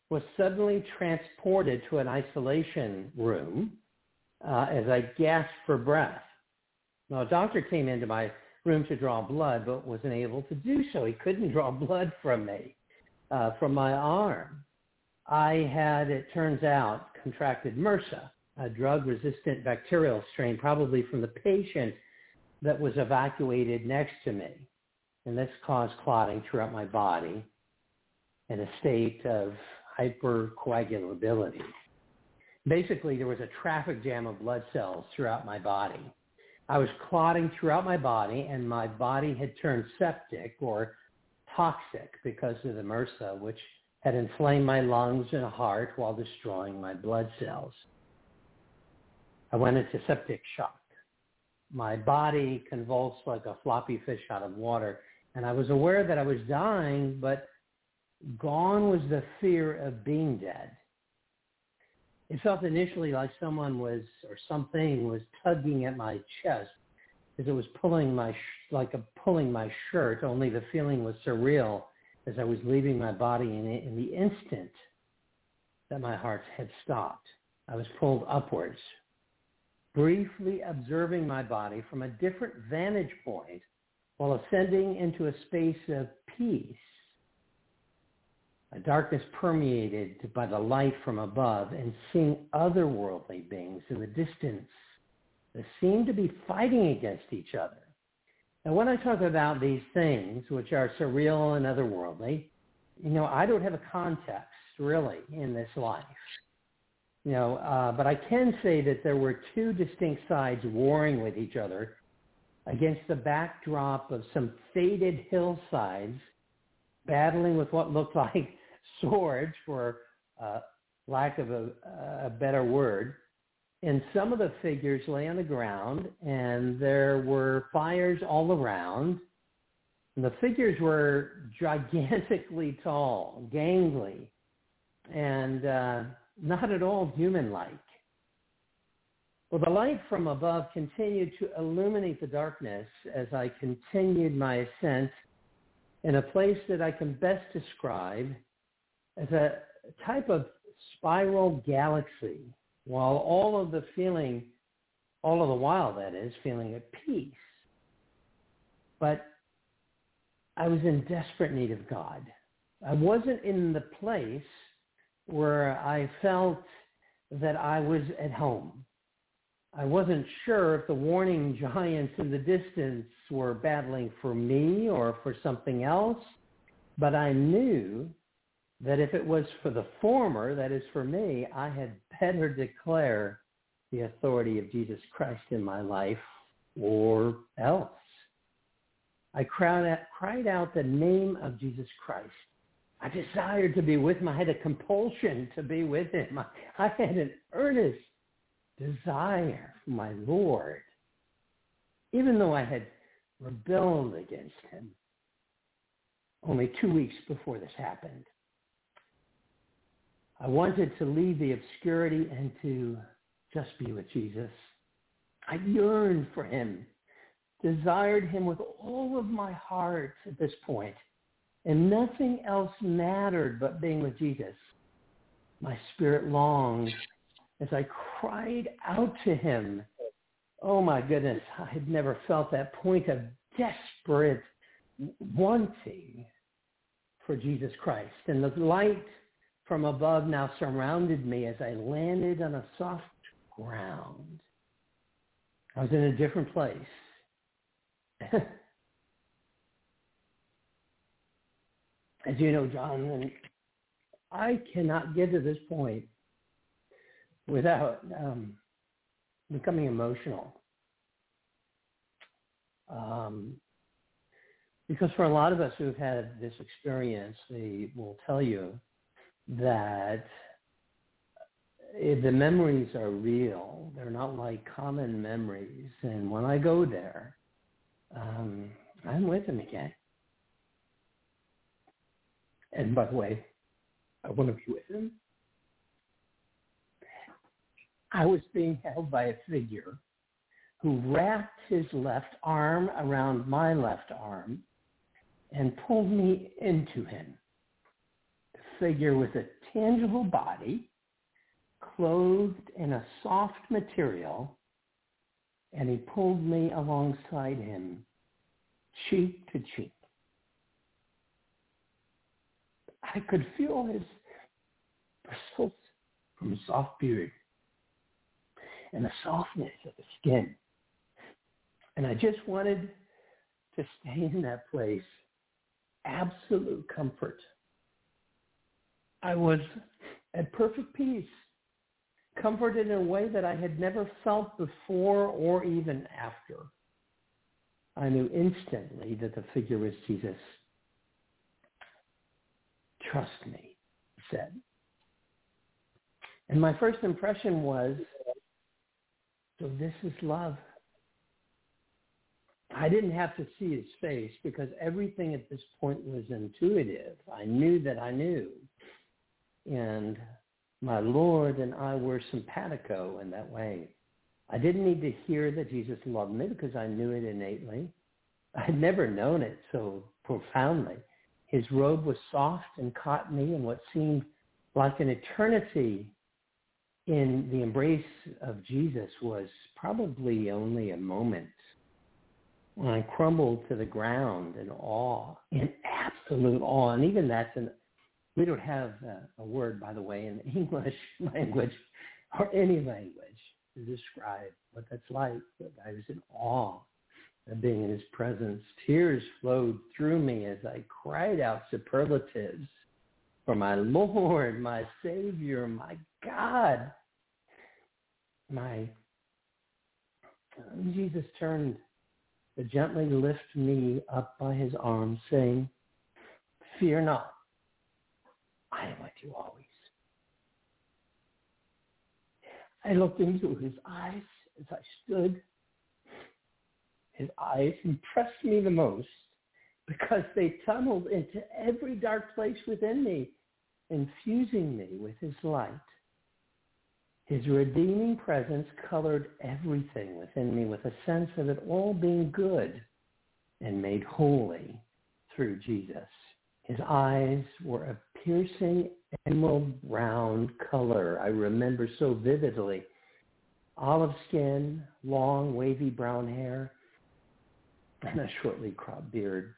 was suddenly transported to an isolation room uh, as I gasped for breath. Now, a doctor came into my room to draw blood, but wasn't able to do so. He couldn't draw blood from me, uh, from my arm. I had, it turns out, contracted MRSA, a drug-resistant bacterial strain, probably from the patient that was evacuated next to me. And this caused clotting throughout my body in a state of hypercoagulability. Basically, there was a traffic jam of blood cells throughout my body. I was clotting throughout my body, and my body had turned septic or toxic because of the MRSA, which had inflamed my lungs and heart while destroying my blood cells. I went into septic shock. My body convulsed like a floppy fish out of water, and I was aware that I was dying, but gone was the fear of being dead. It felt initially like someone was, or something was tugging at my chest as it was pulling my, sh- like a pulling my shirt, only the feeling was surreal as I was leaving my body in, in the instant that my heart had stopped. I was pulled upwards, briefly observing my body from a different vantage point while ascending into a space of peace. A darkness permeated by the light from above, and seeing otherworldly beings in the distance that seemed to be fighting against each other. And when I talk about these things, which are surreal and otherworldly, you know, I don't have a context, really, in this life. You know, uh, but I can say that there were two distinct sides warring with each other against the backdrop of some faded hillsides battling with what looked like swords, for uh, lack of a, a better word. And some of the figures lay on the ground, and there were fires all around. And the figures were gigantically tall, gangly, and uh, not at all human-like. Well, the light from above continued to illuminate the darkness as I continued my ascent in a place that I can best describe as a type of spiral galaxy, while all of the feeling, all of the while, that is, feeling at peace. But I was in desperate need of God. I wasn't in the place where I felt that I was at home. I wasn't sure if the warning giants in the distance were battling for me or for something else, but I knew that if it was for the former, that is for me, I had better declare the authority of Jesus Christ in my life or else. I cried out the name of Jesus Christ. I desired to be with him. I had a compulsion to be with him. I had an earnest desire for my Lord, even though I had rebelled against him only two weeks before this happened. I wanted to leave the obscurity and to just be with Jesus. I yearned for him, desired him with all of my heart at this point, and nothing else mattered but being with Jesus. My spirit longed as I cried out to him. Oh my goodness, I had never felt that point of desperate wanting for Jesus Christ. And the light from above now surrounded me as I landed on a soft ground. I was in a different place. As you know, John, and I cannot get to this point without um, becoming emotional. Um, because for a lot of us who've had this experience, they will tell you that the memories are real. They're not like common memories. And when I go there, um, I'm with him again. And by the way, I want to be with him. I was being held by a figure who wrapped his left arm around my left arm and pulled me into him. The figure with a tangible body, clothed in a soft material, and he pulled me alongside him, cheek to cheek. I could feel his bristles from his soft beard and the softness of the skin. And I just wanted to stay in that place. Absolute comfort. I was at perfect peace, comforted in a way that I had never felt before or even after. I knew instantly that the figure was Jesus. Trust me, he said. And my first impression was, so this is love. I didn't have to see his face because everything at this point was intuitive. I knew that I knew. And my Lord and I were simpatico in that way. I didn't need to hear that Jesus loved me because I knew it innately. I had never known it so profoundly. His robe was soft and caught me in what seemed like an eternity in the embrace of Jesus was probably only a moment. When I crumbled to the ground in awe, in absolute awe, and even that's an, we don't have a, a word, by the way, in the English language or any language to describe what that's like. But I was in awe of being in his presence. Tears flowed through me as I cried out superlatives for my Lord, my Savior, my God. My Jesus turned to gently lift me up by his arm, saying, "Fear not, I am with you always." I looked into his eyes as I stood. His eyes impressed me the most because they tunneled into every dark place within me, infusing me with his light. His redeeming presence colored everything within me with a sense of it all being good and made holy through Jesus. His eyes were a piercing emerald brown color, I remember so vividly. Olive skin, long wavy brown hair, and a shortly cropped beard.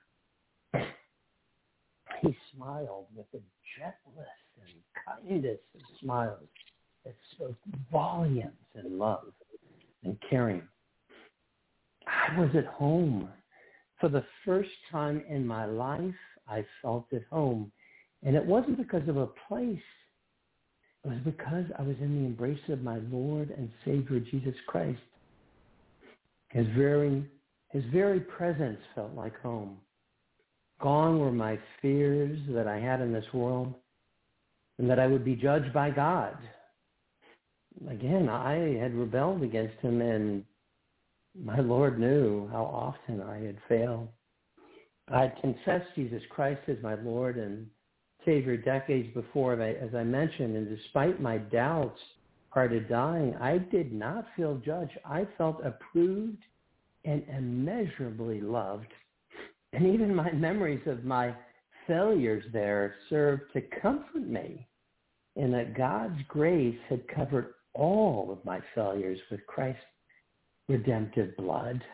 He smiled with a gentleness and kindness of smiles that spoke volumes in love and caring. I was at home. For the first time in my life, I felt at home. And it wasn't because of a place. It was because I was in the embrace of my Lord and Savior, Jesus Christ. His very, his very presence felt like home. Gone were my fears that I had in this world and that I would be judged by God. Again, I had rebelled against him, and my Lord knew how often I had failed. I had confessed Jesus Christ as my Lord and Savior decades before, as I mentioned, and despite my doubts prior to dying, I did not feel judged. I felt approved and immeasurably loved. And even my memories of my failures there served to comfort me in that God's grace had covered all of my failures with Christ's redemptive blood.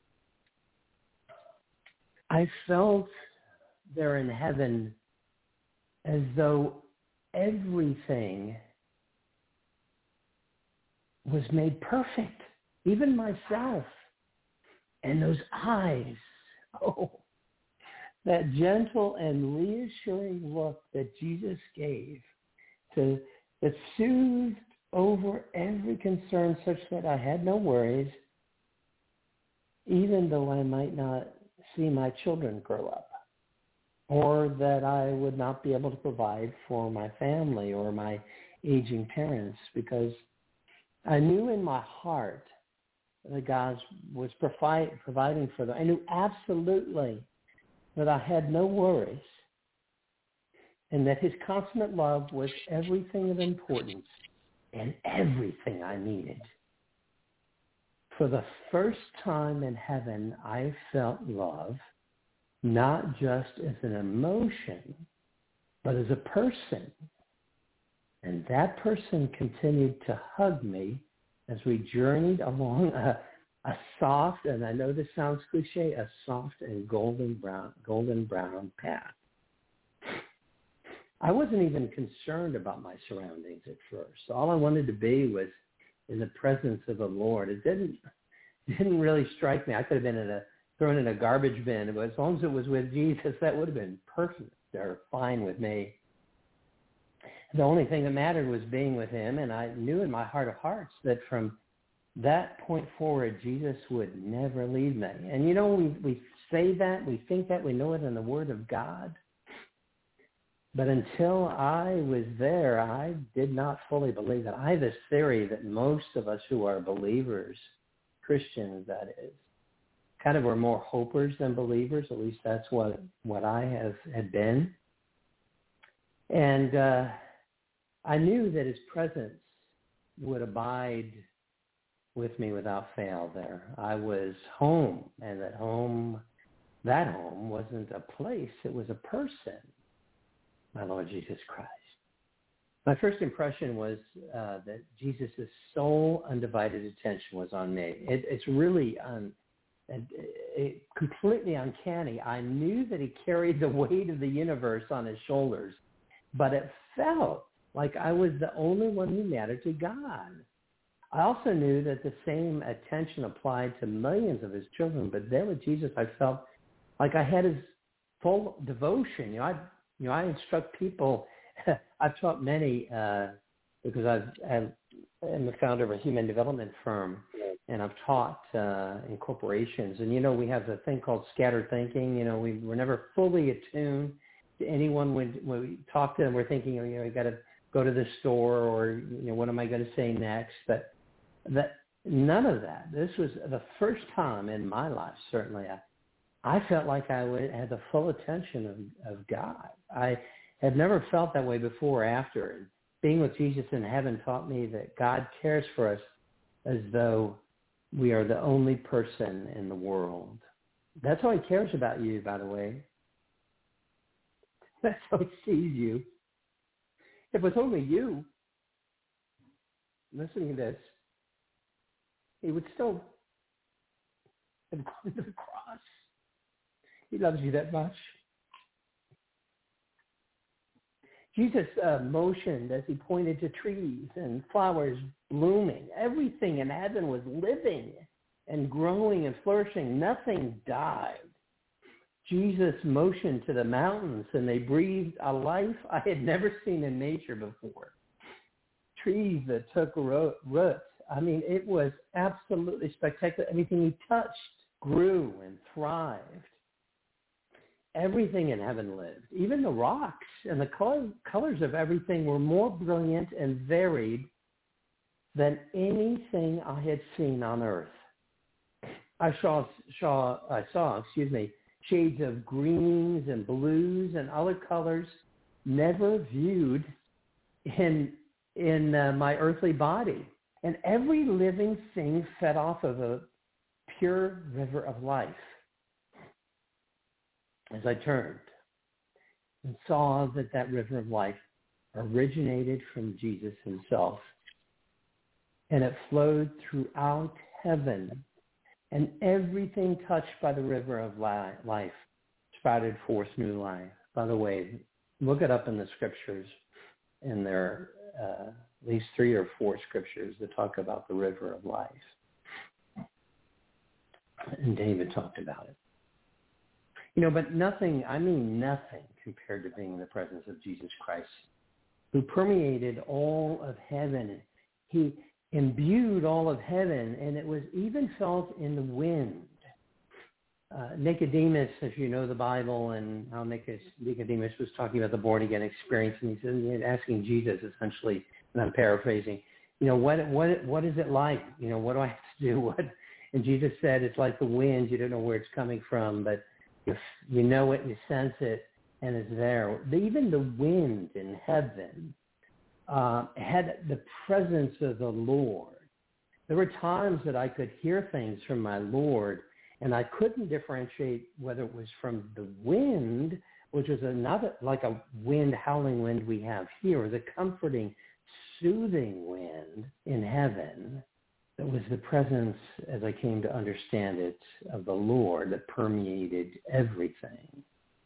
I felt there in heaven as though everything was made perfect, even myself. And those eyes, oh, that gentle and reassuring look that Jesus gave to, that soothed over every concern such that I had no worries, even though I might not see my children grow up, or that I would not be able to provide for my family or my aging parents, because I knew in my heart that God was provide, providing for them. I knew absolutely that I had no worries and that his consummate love was everything of importance and everything I needed. For the first time in heaven, I felt love not just as an emotion, but as a person. And that person continued to hug me as we journeyed along a, a soft, and I know this sounds cliche, a soft and golden brown, golden brown path. I wasn't even concerned about my surroundings at first. All I wanted to be was in the presence of the Lord. It didn't didn't really strike me. I could have been in a thrown in a garbage bin, but as long as it was with Jesus, that would have been perfect or fine with me. The only thing that mattered was being with him, and I knew in my heart of hearts that from that point forward, Jesus would never leave me. And you know, we, we say that, we think that, we know it in the Word of God. But until I was there, I did not fully believe that. I have this theory that most of us who are believers, Christians that is, kind of are more hopers than believers. At least that's what, what I have had been. And uh, I knew that his presence would abide with me without fail there. I was home, and that home, that home wasn't a place, it was a person, my Lord Jesus Christ. My first impression was uh, that Jesus' sole undivided attention was on me. It, it's really un, it, it, completely uncanny. I knew that he carried the weight of the universe on his shoulders, but it felt like I was the only one who mattered to God. I also knew that the same attention applied to millions of his children, but there with Jesus, I felt like I had his full devotion. You know, I, you know, I instruct people. I've taught many uh, because I've, I'm the founder of a human development firm, and I've taught uh, in corporations. And, you know, we have a thing called scattered thinking. You know, we, we're never fully attuned to anyone when, when we talk to them. We're thinking, you know, you got to go to the store, or, you know, what am I going to say next? But that none of that. This was the first time in my life, certainly, I, I felt like I would, had the full attention of, of God. I had never felt that way before or after. And being with Jesus in heaven taught me that God cares for us as though we are the only person in the world. That's how he cares about you, by the way. That's how he sees you. If it was only you, listening to this, he would still have gone to the cross. He loves you that much. Jesus uh, motioned as he pointed to trees and flowers blooming. Everything in heaven was living and growing and flourishing. Nothing died. Jesus motioned to the mountains, and they breathed a life I had never seen in nature before. Trees that took ro- roots. I mean, it was absolutely spectacular. Everything he touched grew and thrived. Everything in heaven lived. Even the rocks and the color, colors of everything were more brilliant and varied than anything I had seen on earth. I saw, saw, I saw, excuse me, shades of greens and blues and other colors never viewed in in uh, my earthly body. And every living thing fed off of a pure river of life. As I turned and saw that that river of life originated from Jesus himself, and it flowed throughout heaven, and everything touched by the river of life sprouted forth new life. By the way, look it up in the scriptures, and there are uh, at least three or four scriptures that talk about the river of life. And David talked about it. You know, but nothing, I mean nothing compared to being in the presence of Jesus Christ, who permeated all of heaven. He imbued all of heaven, and it was even felt in the wind. Uh, Nicodemus, if you know the Bible, and how Nicodemus was talking about the born-again experience, and he said, asking Jesus essentially, and I'm paraphrasing, you know, what what what is it like? You know, what do I have to do? What? And Jesus said, it's like the wind. You don't know where it's coming from, but you, you know it, you sense it, and it's there. Even the wind in heaven uh, had the presence of the Lord. There were times that I could hear things from my Lord, and I couldn't differentiate whether it was from the wind which is another, like a wind, howling wind we have here, the comforting, soothing wind in heaven that was the presence, as I came to understand it, of the Lord that permeated everything.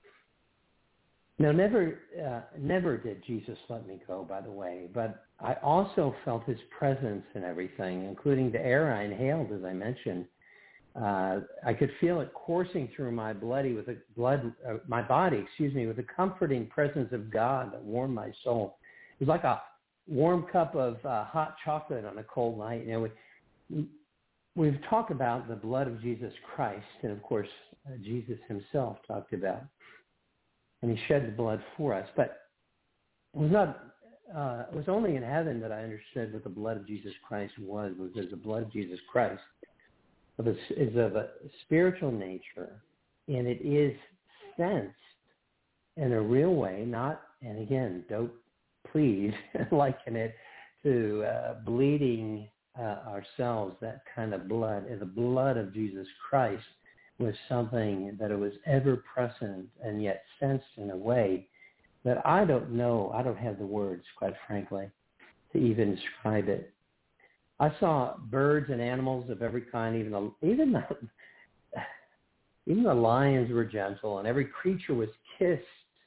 Now, never, uh, never did Jesus let me go, by the way, but I also felt his presence in everything, including the air I inhaled, as I mentioned. Uh, I could feel it coursing through my bloody with a blood, uh, my body, excuse me, with the comforting presence of God that warmed my soul. It was like a warm cup of uh, hot chocolate on a cold night. You know, we, we've talked about the blood of Jesus Christ, and of course, uh, Jesus himself talked about, and he shed the blood for us. But it was not. Uh, it was only in heaven that I understood what the blood of Jesus Christ was. Was the blood of Jesus Christ is of a spiritual nature, and it is sensed in a real way, not, and again, don't please liken it to uh, bleeding uh, ourselves, that kind of blood. And the blood of Jesus Christ was something that it was ever present and yet sensed in a way that I don't know, I don't have the words, quite frankly, to even describe it. I saw birds and animals of every kind, even the, even the, even the lions were gentle, and every creature was kissed,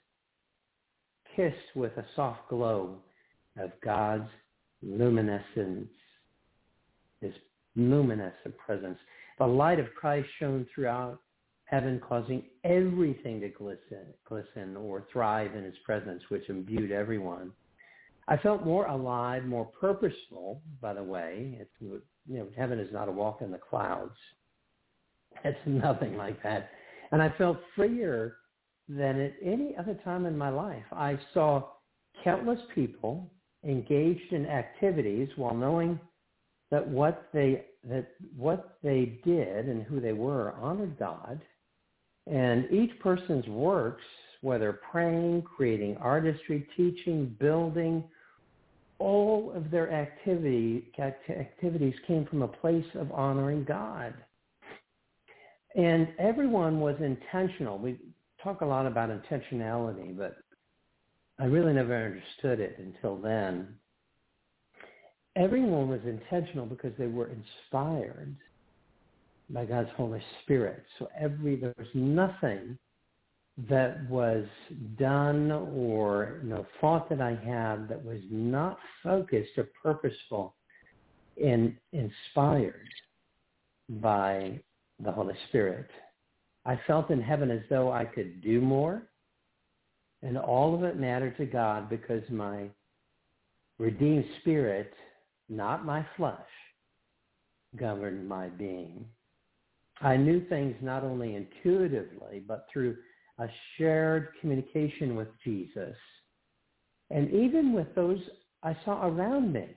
kissed with a soft glow of God's luminescence, his luminescent presence. The light of Christ shone throughout heaven, causing everything to glisten, glisten or thrive in his presence, which imbued everyone. I felt more alive, more purposeful, by the way. It's, you know, heaven is not a walk in the clouds. It's nothing like that. And I felt freer than at any other time in my life. I saw countless people engaged in activities while knowing that what they that what they did and who they were honored God. And each person's works, whether praying, creating artistry, teaching, building, all of their activity, activities came from a place of honoring God. And everyone was intentional. We talk a lot about intentionality, but I really never understood it until then. Everyone was intentional because they were inspired by God's Holy Spirit. So every there was nothing that was done or, you know, thought that I had that was not focused or purposeful and inspired by the Holy Spirit. I felt in heaven as though I could do more, and all of it mattered to God because my redeemed spirit, not my flesh, governed my being. I knew things not only intuitively, but through a shared communication with Jesus, and even with those I saw around me.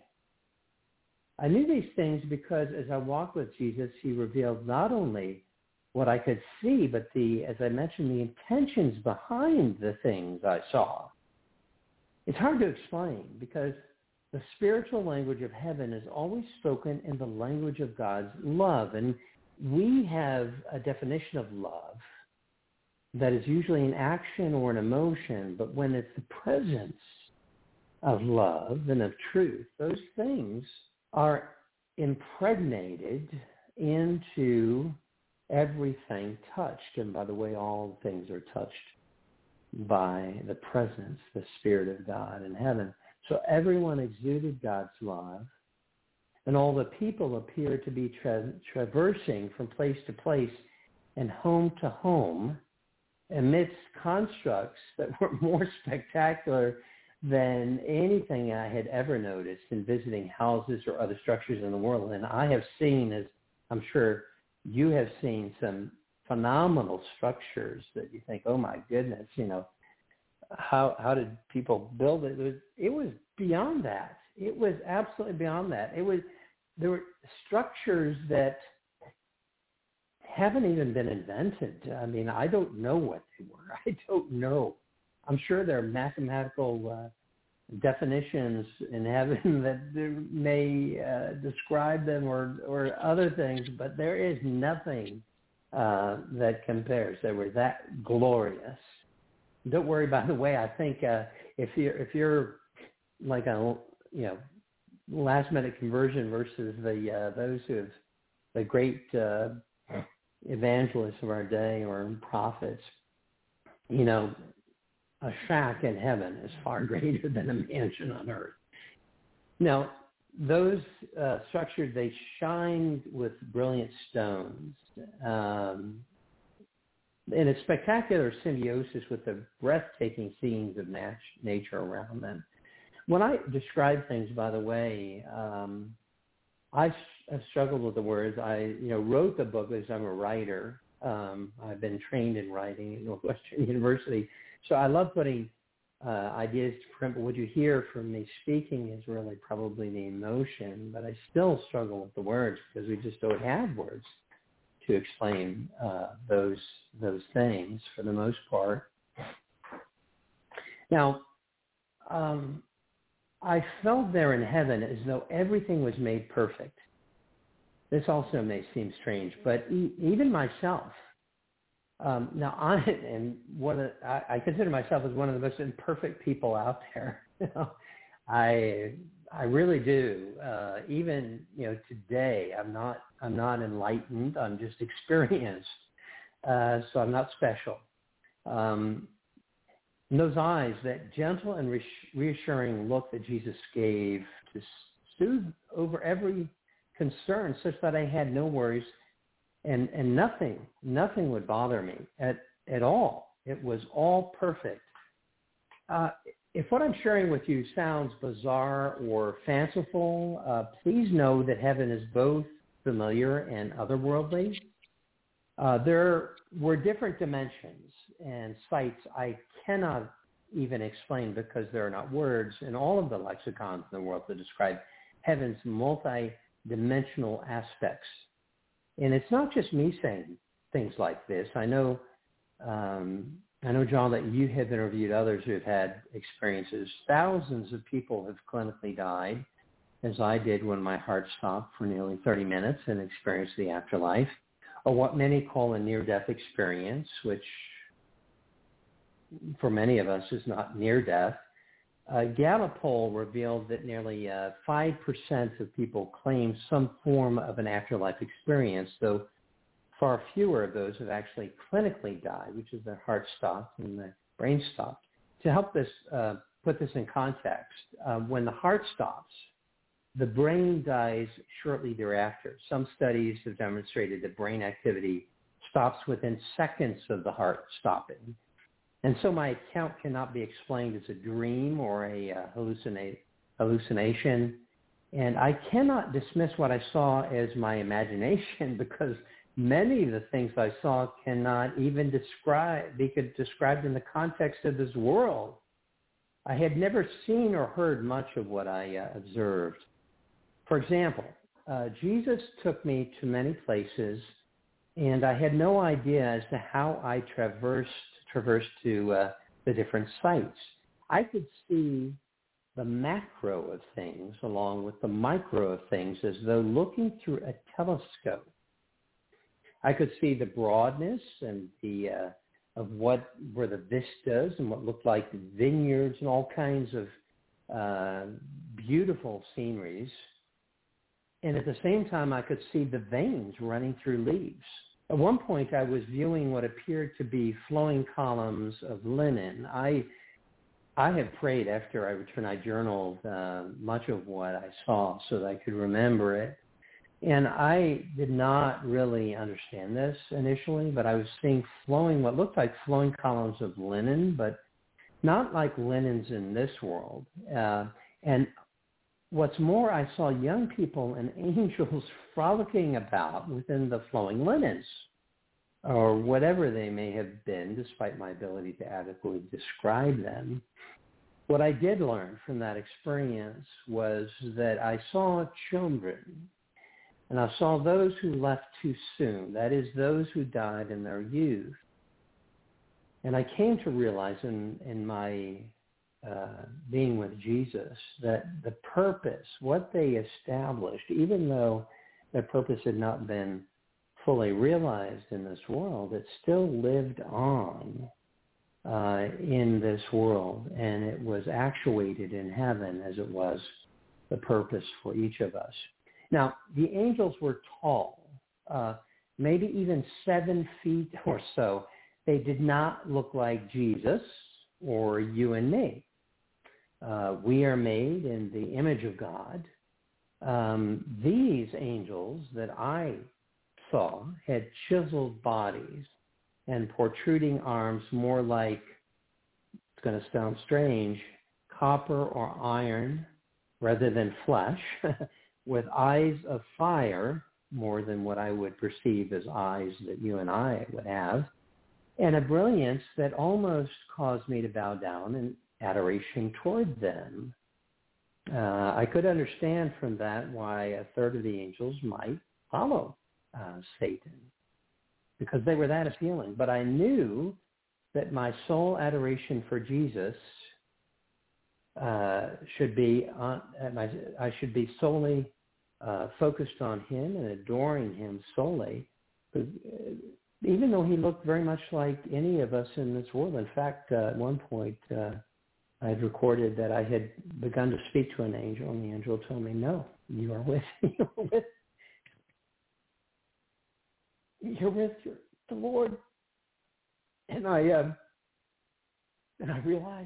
I knew these things because as I walked with Jesus, he revealed not only what I could see, but the, as I mentioned, the intentions behind the things I saw. It's hard to explain because the spiritual language of heaven is always spoken in the language of God's love, and we have a definition of love that is usually an action or an emotion, but when it's the presence of love and of truth, those things are impregnated into everything touched. And by the way, all things are touched by the presence, the Spirit of God in heaven. So everyone exuded God's love, and all the people appeared to be tra- traversing from place to place and home to home amidst constructs that were more spectacular than anything I had ever noticed in visiting houses or other structures in the world. And I have seen, as I'm sure you have seen, some phenomenal structures that you think, oh my goodness, you know, how how did people build it? It was, it was beyond that. It was absolutely beyond that. It was, there were structures that haven't even been invented. I mean, I don't know what they were. I don't know. I'm sure there are mathematical uh, definitions in heaven that may uh, describe them or, or other things, but there is nothing uh, that compares. They were that glorious. don't worry. By the way, I think uh, if you're if you're like a you know last minute conversion versus the uh, those who have the great uh, evangelists of our day or prophets, you know, a shack in heaven is far greater than a mansion on earth. Now, those uh, structures, they shined with brilliant stones um, in a spectacular symbiosis with the breathtaking scenes of nat- nature around them. When I describe things, by the way, um, I, I struggled with the words. I, you know, wrote the book because I'm a writer. Um, I've been trained in writing at Northwestern University, so I love putting uh, ideas to print. But what you hear from me speaking is really probably the emotion. But I still struggle with the words because we just don't have words to explain uh, those those things for the most part. Now, um, I felt there in heaven as though everything was made perfect. This also may seem strange, but e- even myself. Um, now, I and one of, I, I consider myself as one of the most imperfect people out there. You know, I I really do. Uh, even you know today, I'm not I'm not enlightened. I'm just experienced. Uh, so I'm not special. Um, and those eyes, that gentle and reassuring look that Jesus gave to soothe over every concern, such that I had no worries. And, and nothing, nothing would bother me at, at all. It was all perfect. Uh, if what I'm sharing with you sounds bizarre or fanciful, uh, please know that heaven is both familiar and otherworldly. Uh, there were different dimensions and sights I cannot even explain because there are not words in all of the lexicons in the world to describe heaven's multi-dimensional aspects. And it's not just me saying things like this. I know, um, I know, John, that you have interviewed others who have had experiences. Thousands of people have clinically died, as I did when my heart stopped for nearly thirty minutes and experienced the afterlife, or what many call a near-death experience, which for many of us is not near death. A Gallup poll revealed that nearly uh, five percent of people claim some form of an afterlife experience, though far fewer of those have actually clinically died, which is their heart stopped and their brain stopped. To help this, uh, put this in context, uh, when the heart stops, the brain dies shortly thereafter. Some studies have demonstrated that brain activity stops within seconds of the heart stopping. And so my account cannot be explained as a dream or a uh, hallucina- hallucination. And I cannot dismiss what I saw as my imagination because many of the things I saw cannot even describe, be described in the context of this world. I had never seen or heard much of what I uh, observed. For example, uh, Jesus took me to many places, and I had no idea as to how I traversed traversed to uh, the different sites. I could see the macro of things along with the micro of things as though looking through a telescope. I could see the broadness and the uh, of what were the vistas and what looked like vineyards and all kinds of uh, beautiful sceneries. And at the same time, I could see the veins running through leaves. At one point, I was viewing what appeared to be flowing columns of linen. I I have prayed after I returned. I journaled uh, much of what I saw so that I could remember it. And I did not really understand this initially, but I was seeing flowing, what looked like flowing columns of linen, but not like linens in this world. Uh, and what's more, I saw young people and angels frolicking about within the flowing linens, or whatever they may have been, despite my ability to adequately describe them. What I did learn from that experience was that I saw children, and I saw those who left too soon, that is, those who died in their youth. And I came to realize in, in my Uh, being with Jesus, that the purpose, what they established, even though their purpose had not been fully realized in this world, it still lived on uh, in this world, and it was actuated in heaven as it was the purpose for each of us. Now, the angels were tall, uh, maybe even seven feet or so. They did not look like Jesus or you and me. Uh, we are made in the image of God. Um, these angels that I saw had chiseled bodies and protruding arms more like, it's going to sound strange, copper or iron rather than flesh, with eyes of fire more than what I would perceive as eyes that you and I would have, and a brilliance that almost caused me to bow down in adoration toward them. Uh, I could understand from that why a third of the angels might follow uh, Satan, because they were that appealing. But I knew that my sole adoration for Jesus uh, should be on, my, I should be solely uh, focused on him and adoring him solely, even though he looked very much like any of us in this world. In fact, uh, at one point, uh, I had recorded that I had begun to speak to an angel, and the angel told me, "No, you are with you are with you're with your, the Lord." And I uh, and I realized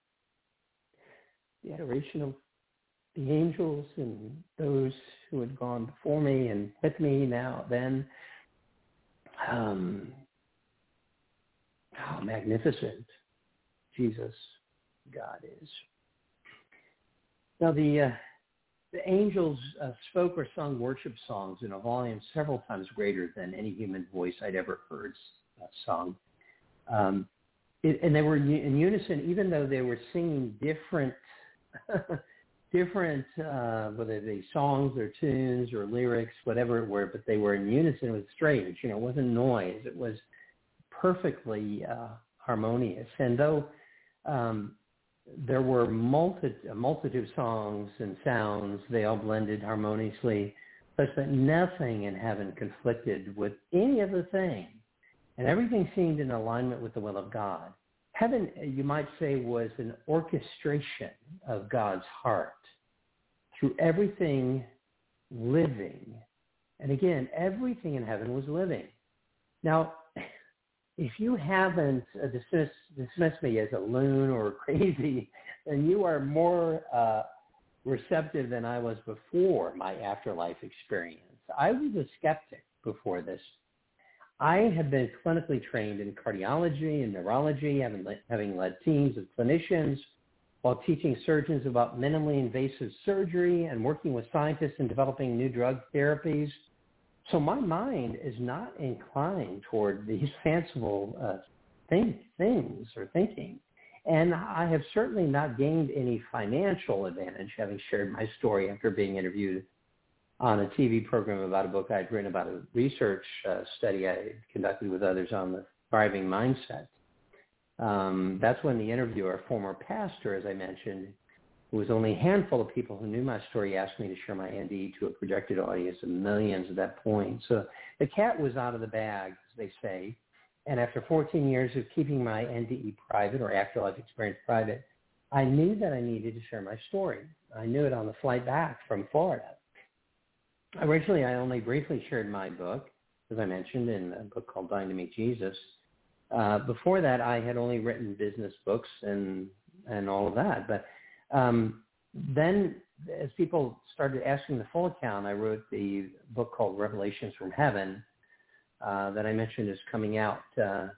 the adoration of the angels and those who had gone before me and with me now then, um, how magnificent Jesus, God is. Now the uh, the angels uh, spoke or sung worship songs in a volume several times greater than any human voice I'd ever heard uh, sung. Um, it, and they were in unison, even though they were singing different, different, uh, whether they songs or tunes or lyrics, whatever it were, but they were in unison. It was strange, you know, it wasn't noise. It was perfectly uh, harmonious. And though um, there were multi- a multitude of songs and sounds, they all blended harmoniously, such that nothing in heaven conflicted with any other thing. And everything seemed in alignment with the will of God. Heaven, you might say, was an orchestration of God's heart through everything living. And again, everything in heaven was living. Now, if you haven't uh, dismissed, dismissed me as a loon or crazy, then you are more uh, receptive than I was before my afterlife experience. I was a skeptic before this. I have been clinically trained in cardiology and neurology, having led, having led teams of clinicians while teaching surgeons about minimally invasive surgery and working with scientists in developing new drug therapies. So my mind is not inclined toward these fanciful uh, think, things or thinking. And I have certainly not gained any financial advantage having shared my story after being interviewed on a T V program about a book I'd written about a research uh, study I conducted with others on the thriving mindset. Um, that's when the interviewer, a former pastor, as I mentioned, who was only a handful of people who knew my story, asked me to share my N D E to a projected audience of millions at that point. So the cat was out of the bag, as they say. And after fourteen years of keeping my N D E private, or afterlife experience private, I knew that I needed to share my story. I knew it on the flight back from Florida. Originally, I only briefly shared my book, as I mentioned, in a book called Dying to Meet Jesus. Uh, before that, I had only written business books and and all of that. But um, then, as people started asking the full account, I wrote the book called Revelations from Heaven uh, that I mentioned is coming out uh,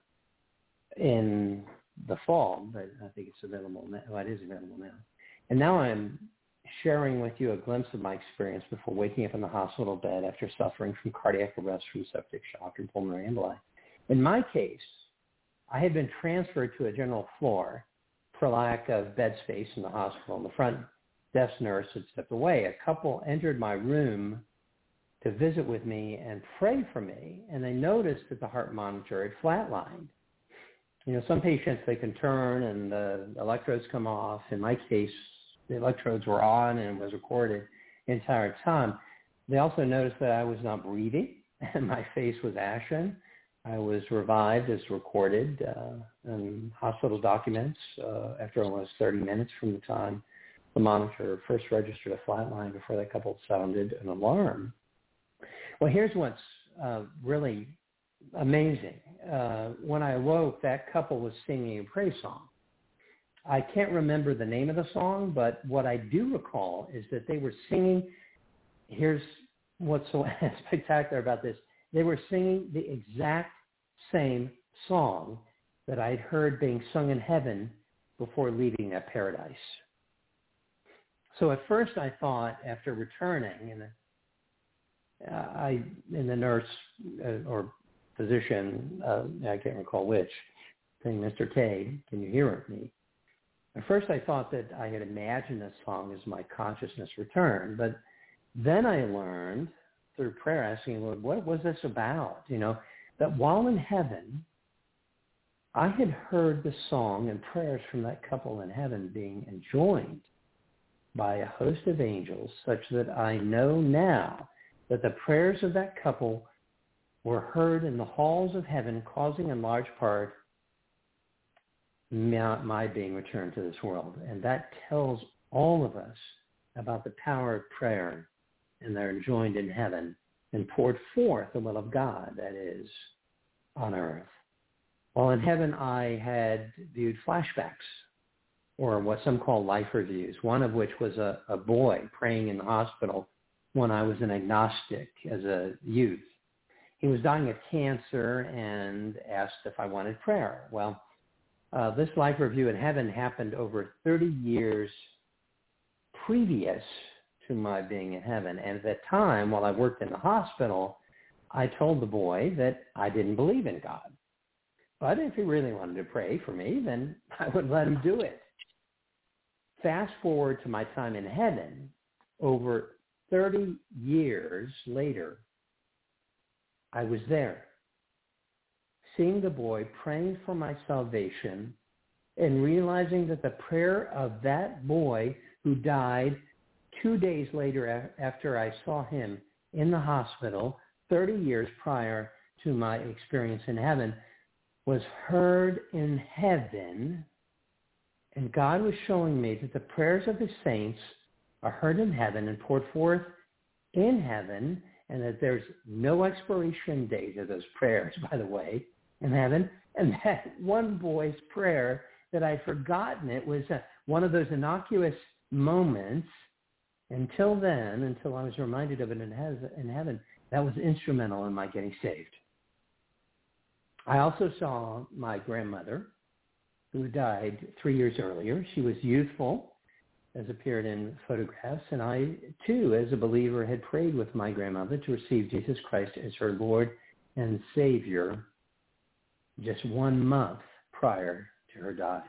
in the fall, but I think it's available now. Well, it is available now. And now I'm sharing with you a glimpse of my experience before waking up in the hospital bed after suffering from cardiac arrest from septic shock and pulmonary emboli. In my case, I had been transferred to a general floor for lack of bed space in the hospital, and the front desk nurse had stepped away. A couple entered my room to visit with me and pray for me, and they noticed that the heart monitor had flatlined. You know, some patients, they can turn and the electrodes come off. In my case, the electrodes were on and was recorded the entire time. They also noticed that I was not breathing and my face was ashen. I was revived as recorded uh, in hospital documents uh, after almost thirty minutes from the time the monitor first registered a flatline before that couple sounded an alarm. Well, here's what's uh, really amazing. Uh, when I awoke, that couple was singing a praise song. I can't remember the name of the song, but what I do recall is that they were singing. Here's what's so spectacular about this. They were singing the exact same song that I'd heard being sung in heaven before leaving that paradise. So at first I thought, after returning, and uh, I, and the nurse uh, or physician, uh, I can't recall which, saying, "Mister K, can you hear me?" At first I thought that I had imagined this song as my consciousness returned, but then I learned through prayer, asking, Lord, what was this about? You know, that while in heaven, I had heard the song and prayers from that couple in heaven being enjoined by a host of angels, such that I know now that the prayers of that couple were heard in the halls of heaven, causing in large part my, my being returned to this world. And that tells all of us about the power of prayer, and they're enjoined in heaven and poured forth the will of God, that is, on earth. While in heaven, I had viewed flashbacks, or what some call life reviews, one of which was a, a boy praying in the hospital when I was an agnostic as a youth. He was dying of cancer and asked if I wanted prayer. Well, uh, this life review in heaven happened over thirty years previous to my being in heaven. And at that time, while I worked in the hospital, I told the boy that I didn't believe in God. But if he really wanted to pray for me, then I would let him do it. Fast forward to my time in heaven, over thirty years later, I was there, seeing the boy praying for my salvation and realizing that the prayer of that boy who died two days later after I saw him in the hospital, thirty years prior to my experience in heaven, was heard in heaven. And God was showing me that the prayers of the saints are heard in heaven and poured forth in heaven, and that there's no expiration date of those prayers, by the way, in heaven. And that one boy's prayer that I'd forgotten, it was a, one of those innocuous moments. Until then, until I was reminded of it in, he- in heaven, that was instrumental in my getting saved. I also saw my grandmother, who died three years earlier. She was youthful, as appeared in photographs, and I, too, as a believer, had prayed with my grandmother to receive Jesus Christ as her Lord and Savior just one month prior to her dying.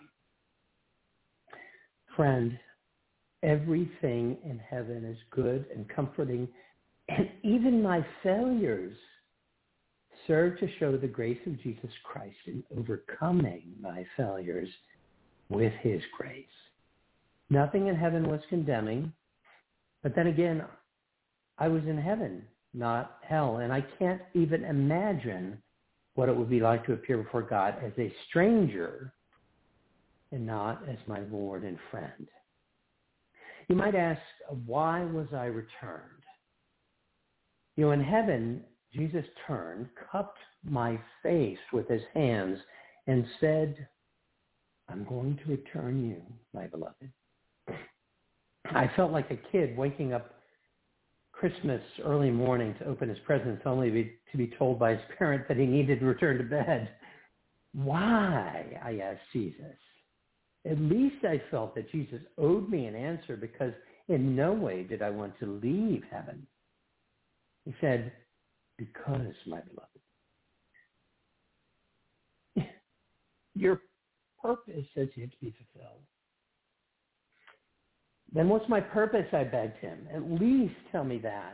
Friend, everything in heaven is good and comforting, and even my failures serve to show the grace of Jesus Christ in overcoming my failures with his grace. Nothing in heaven was condemning, but then again, I was in heaven, not hell, and I can't even imagine what it would be like to appear before God as a stranger and not as my Lord and friend. You might ask, why was I returned? You know, in heaven, Jesus turned, cupped my face with his hands, and said, I'm going to return you, my beloved. I felt like a kid waking up Christmas early morning to open his presents, only be, to be told by his parent that he needed to return to bed. Why? I asked Jesus. At least I felt that Jesus owed me an answer, because in no way did I want to leave heaven. He said, because, my beloved, your purpose has yet to be fulfilled. Then what's my purpose, I begged him. At least tell me that.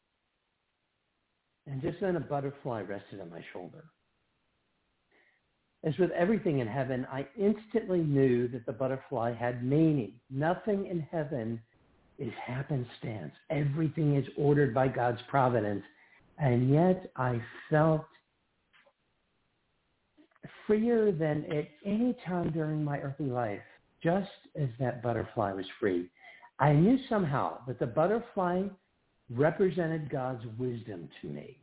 And just then a butterfly rested on my shoulder. As with everything in heaven, I instantly knew that the butterfly had meaning. Nothing in heaven is happenstance. Everything is ordered by God's providence. And yet I felt freer than at any time during my earthly life, just as that butterfly was free. I knew somehow that the butterfly represented God's wisdom to me.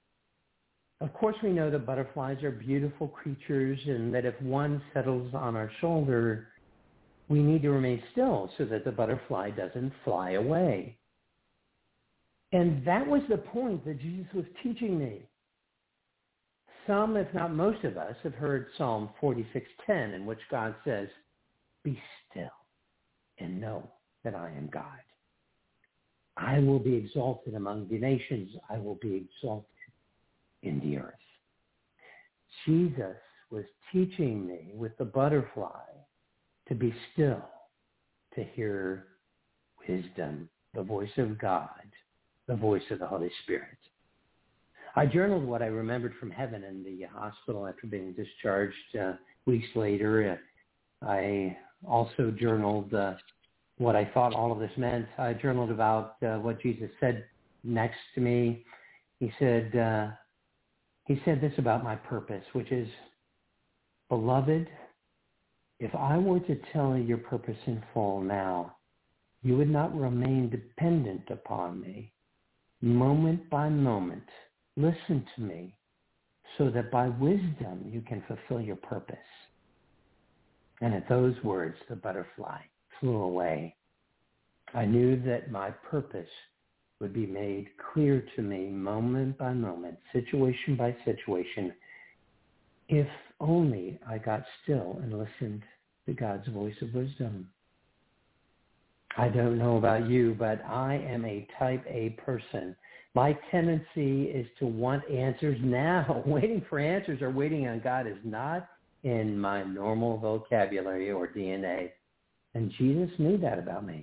Of course, we know that butterflies are beautiful creatures and that if one settles on our shoulder, we need to remain still so that the butterfly doesn't fly away. And that was the point that Jesus was teaching me. Some, if not most of us, have heard Psalm forty-six ten, in which God says, "Be still and know that I am God. I will be exalted among the nations. I will be exalted in the earth." Jesus was teaching me with the butterfly to be still, to hear wisdom, the voice of God, the voice of the Holy Spirit. I journaled what I remembered from heaven in the hospital after being discharged uh, weeks later. I also journaled uh, what I thought all of this meant. I journaled about uh, what Jesus said next to me. He said, uh, he said this about my purpose, which is, "Beloved, if I were to tell you your purpose in full now, you would not remain dependent upon me. Moment by moment, listen to me so that by wisdom you can fulfill your purpose." And at those words, the butterfly flew away. I knew that my purpose would be made clear to me moment by moment, situation by situation, if only I got still and listened to God's voice of wisdom. I don't know about you, but I am a type A person. My tendency is to want answers now. Waiting for answers or waiting on God is not in my normal vocabulary or D N A. And Jesus knew that about me.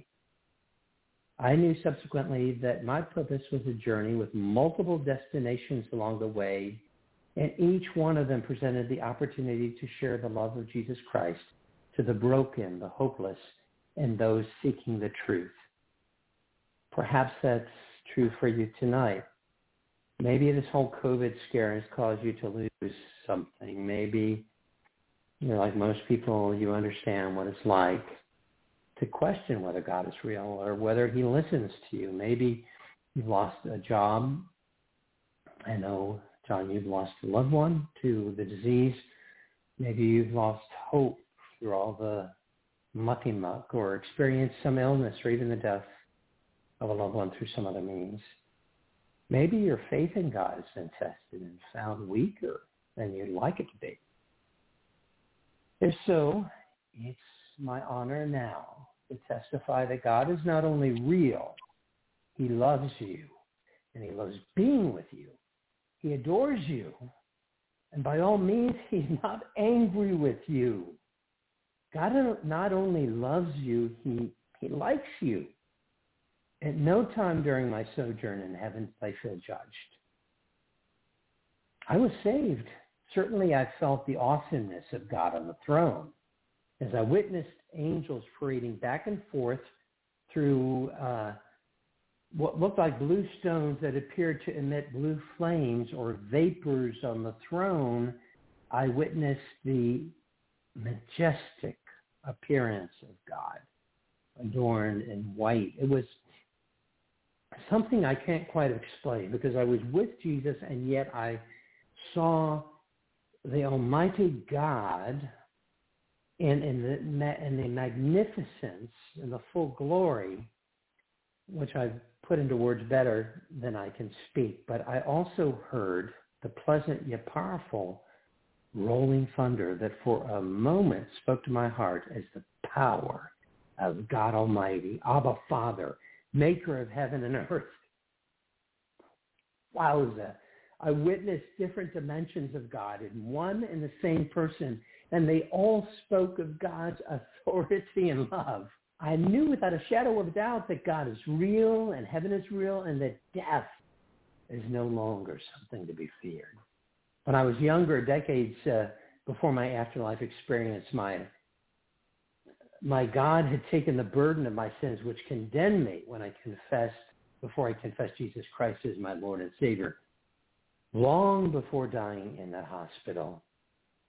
I knew subsequently that my purpose was a journey with multiple destinations along the way, and each one of them presented the opportunity to share the love of Jesus Christ to the broken, the hopeless, and those seeking the truth. Perhaps that's true for you tonight. Maybe this whole COVID scare has caused you to lose something. Maybe, you know, like most people, you understand what it's like to question whether God is real or whether he listens to you. Maybe you've lost a job. I know, John, you've lost a loved one to the disease. Maybe you've lost hope through all the mucky muck or experienced some illness or even the death of a loved one through some other means. Maybe your faith in God has been tested and found weaker than you'd like it to be. If so, it's my honor now to testify that God is not only real, he loves you, and he loves being with you. He adores you, and by all means, he's not angry with you. God not only loves you, he, he likes you. At no time during my sojourn in heaven did I feel judged. I was saved. Certainly I felt the awesomeness of God on the throne as I witnessed angels parading back and forth through uh, what looked like blue stones that appeared to emit blue flames or vapors on the throne. I witnessed the majestic appearance of God, adorned in white. It was something I can't quite explain because I was with Jesus and yet I saw the Almighty God in, in, the, in the magnificence and the full glory, which I've put into words better than I can speak. But I also heard the pleasant yet powerful rolling thunder that for a moment spoke to my heart as the power of God Almighty, Abba Father, maker of heaven and earth. Wowza. I witnessed different dimensions of God in one and the same person, and they all spoke of God's authority and love. I knew without a shadow of doubt that God is real and heaven is real and that death is no longer something to be feared. When I was younger, decades uh, before my afterlife experience, my my God had taken the burden of my sins, which condemned me when I confessed, before I confessed Jesus Christ as my Lord and Savior. Long before dying in that hospital,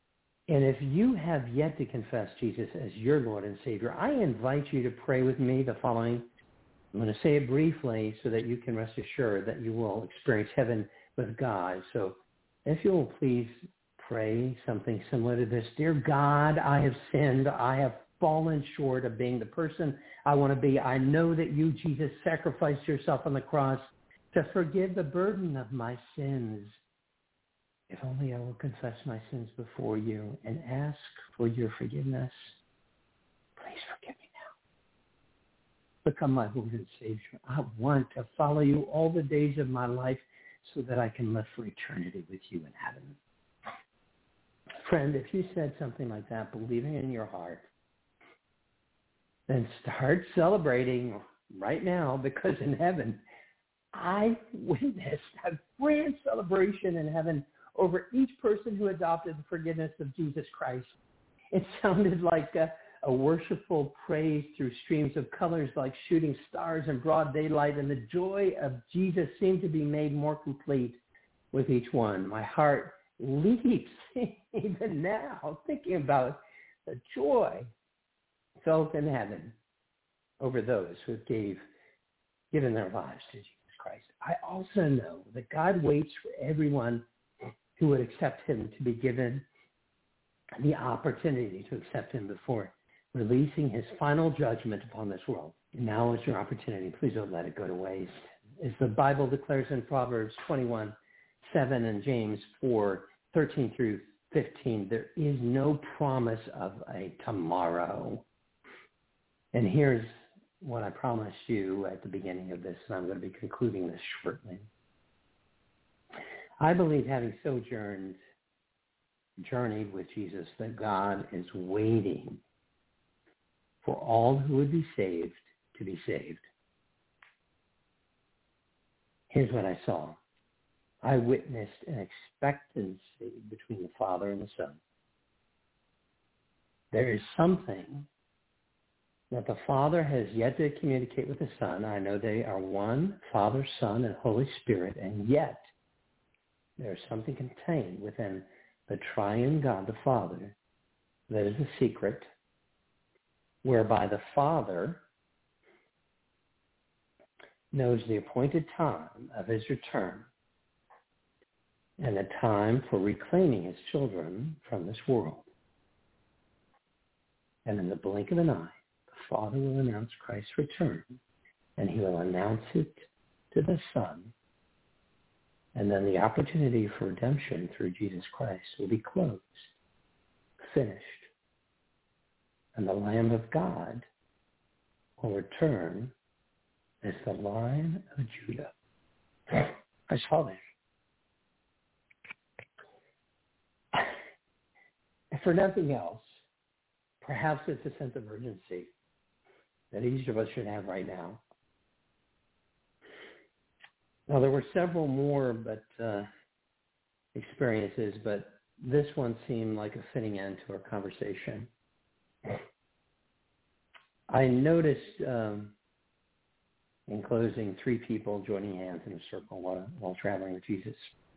And if you have yet to confess Jesus as your Lord and Savior, I invite you to pray with me the following. I'm going to say it briefly so that you can rest assured that you will experience heaven with God. So if you'll please pray something similar to this. Dear God, I have sinned. I have fallen short of being the person I want to be. I know that you, Jesus, sacrificed yourself on the cross to forgive the burden of my sins. If only I will confess my sins before you and ask for your forgiveness. Please forgive me now. Become my Lord and Savior. I want to follow you all the days of my life so that I can live for eternity with you in heaven. Friend, if you said something like that, believing in your heart, then start celebrating right now, because in heaven, I witnessed a grand celebration in heaven over each person who adopted the forgiveness of Jesus Christ. It sounded like a, a worshipful praise through streams of colors like shooting stars in broad daylight, and the joy of Jesus seemed to be made more complete with each one. My heart leaps even now thinking about the joy felt in heaven over those who gave given their lives to Jesus Christ. I also know that God waits for everyone who would accept him to be given the opportunity to accept him before releasing his final judgment upon this world. And now is your opportunity. Please don't let it go to waste. As the Bible declares in Proverbs twenty-one seven and James four thirteen through fifteen, there is no promise of a tomorrow. And here's what I promised you at the beginning of this, and I'm going to be concluding this shortly. I believe, having sojourned, journeyed with Jesus, that God is waiting for all who would be saved to be saved. Here's what I saw. I witnessed an expectancy between the Father and the Son. There is something that the Father has yet to communicate with the Son. I know they are one, Father, Son, and Holy Spirit, and yet there is something contained within the triune God, the Father, that is a secret, whereby the Father knows the appointed time of his return and the time for reclaiming his children from this world. And in the blink of an eye, the Father will announce Christ's return, and he will announce it to the Son. And then the opportunity for redemption through Jesus Christ will be closed, finished. And the Lamb of God will return as the Lion of Judah. I saw this. And for nothing else, perhaps it's a sense of urgency that each of us should have right now. Now, there were several more but uh, experiences, but this one seemed like a fitting end to our conversation. I noticed, um, in closing, three people joining hands in a circle while, while traveling with Jesus.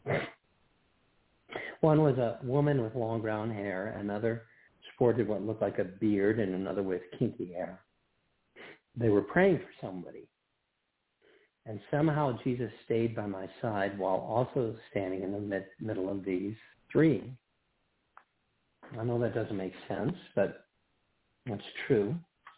One was a woman with long brown hair, another sported what looked like a beard, and another with kinky hair. They were praying for somebody. And somehow Jesus stayed by my side while also standing in the mid- middle of these three. I know that doesn't make sense, but it's true.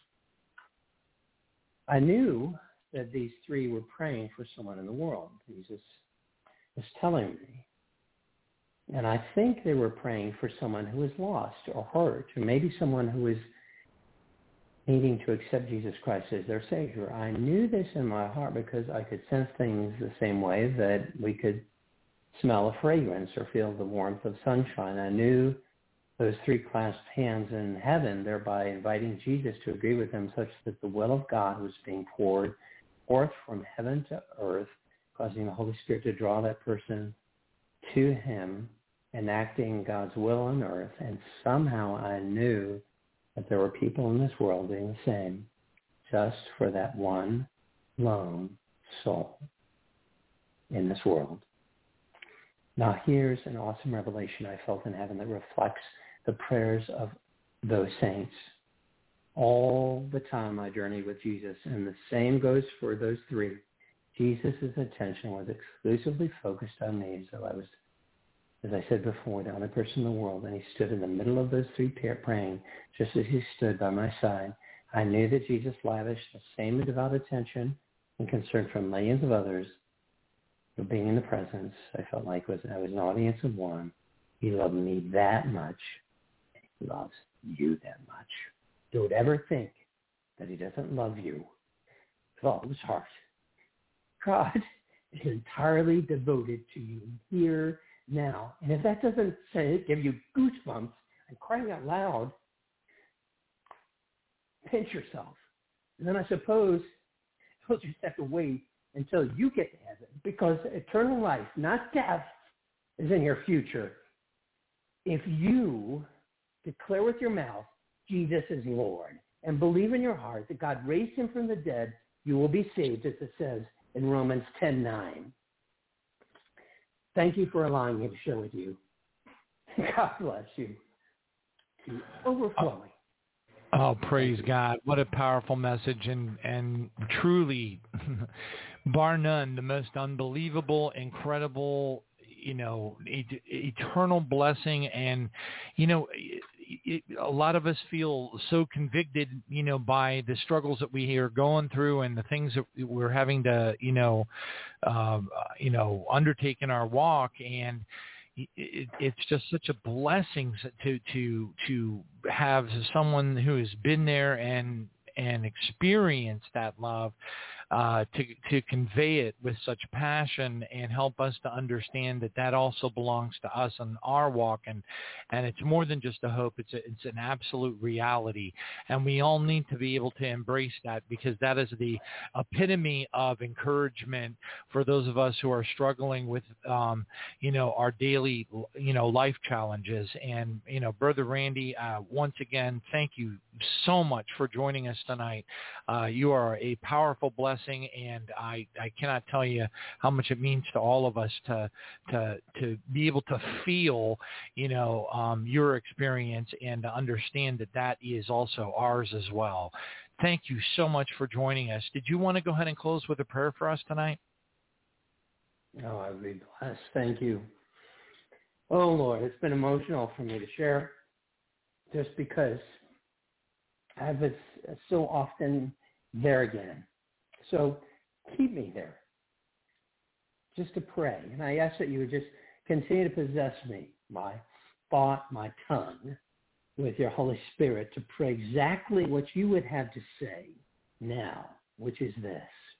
I knew that these three were praying for someone in the world. Jesus was telling me. And I think they were praying for someone who was lost or hurt, or maybe someone who was needing to accept Jesus Christ as their Savior. I knew this in my heart because I could sense things the same way that we could smell a fragrance or feel the warmth of sunshine. I knew those three clasped hands in heaven, thereby inviting Jesus to agree with them such that the will of God was being poured forth from heaven to earth, causing the Holy Spirit to draw that person to him, enacting God's will on earth. And somehow I knew that there were people in this world doing the same, just for that one lone soul in this world. Now here's an awesome revelation I felt in heaven that reflects the prayers of those saints all the time I journeyed with Jesus. And the same goes for those three. Jesus' attention was exclusively focused on me. So I was, as I said before, the only person in the world. And he stood in the middle of those three praying, just as he stood by my side. I knew that Jesus lavished the same devout attention and concern for millions of others. But being in the presence, I felt like was I was an audience of one. He loved me that much. And he loves you that much. Don't ever think that he doesn't love you with all his heart. God is entirely devoted to you here now. And if that doesn't say give you goosebumps and crying out loud, pinch yourself. And then I suppose you'll just have to wait until you get to heaven, because eternal life, not death, is in your future. If you declare with your mouth, Jesus is Lord, and believe in your heart that God raised him from the dead, you will be saved, as it says in Romans ten nine. Thank you for allowing me to share with you. God bless you. To overflowing. Oh, praise God. What a powerful message, and, and truly, bar none, the most unbelievable, incredible, you know, et- eternal blessing. And, you know, it, a lot of us feel so convicted, you know, by the struggles that we are going through and the things that we're having to, you know, uh, you know, undertake in our walk. And It, it's just such a blessing to to to have someone who has been there and and experienced that love, uh, to to convey it with such passion and help us to understand that that also belongs to us in our walk, and and it's more than just a hope. It's a, it's an absolute reality, and we all need to be able to embrace that, because that is the epitome of encouragement for those of us who are struggling with um, you know our daily you know life challenges. And you know, Brother Randy, uh, once again, thank you so much for joining us tonight. Uh, you are a powerful blessing, and I, I cannot tell you how much it means to all of us to to to be able to feel, you know, um, your experience and to understand that that is also ours as well. Thank you so much for joining us. Did you want to go ahead and close with a prayer for us tonight? Oh, I'd be blessed. Thank you. Oh, Lord, it's been emotional for me to share, just because I was so often there again. So keep me there, just to pray. And I ask that you would just continue to possess me, my thought, my tongue, with your Holy Spirit, to pray exactly what you would have to say now, which is this.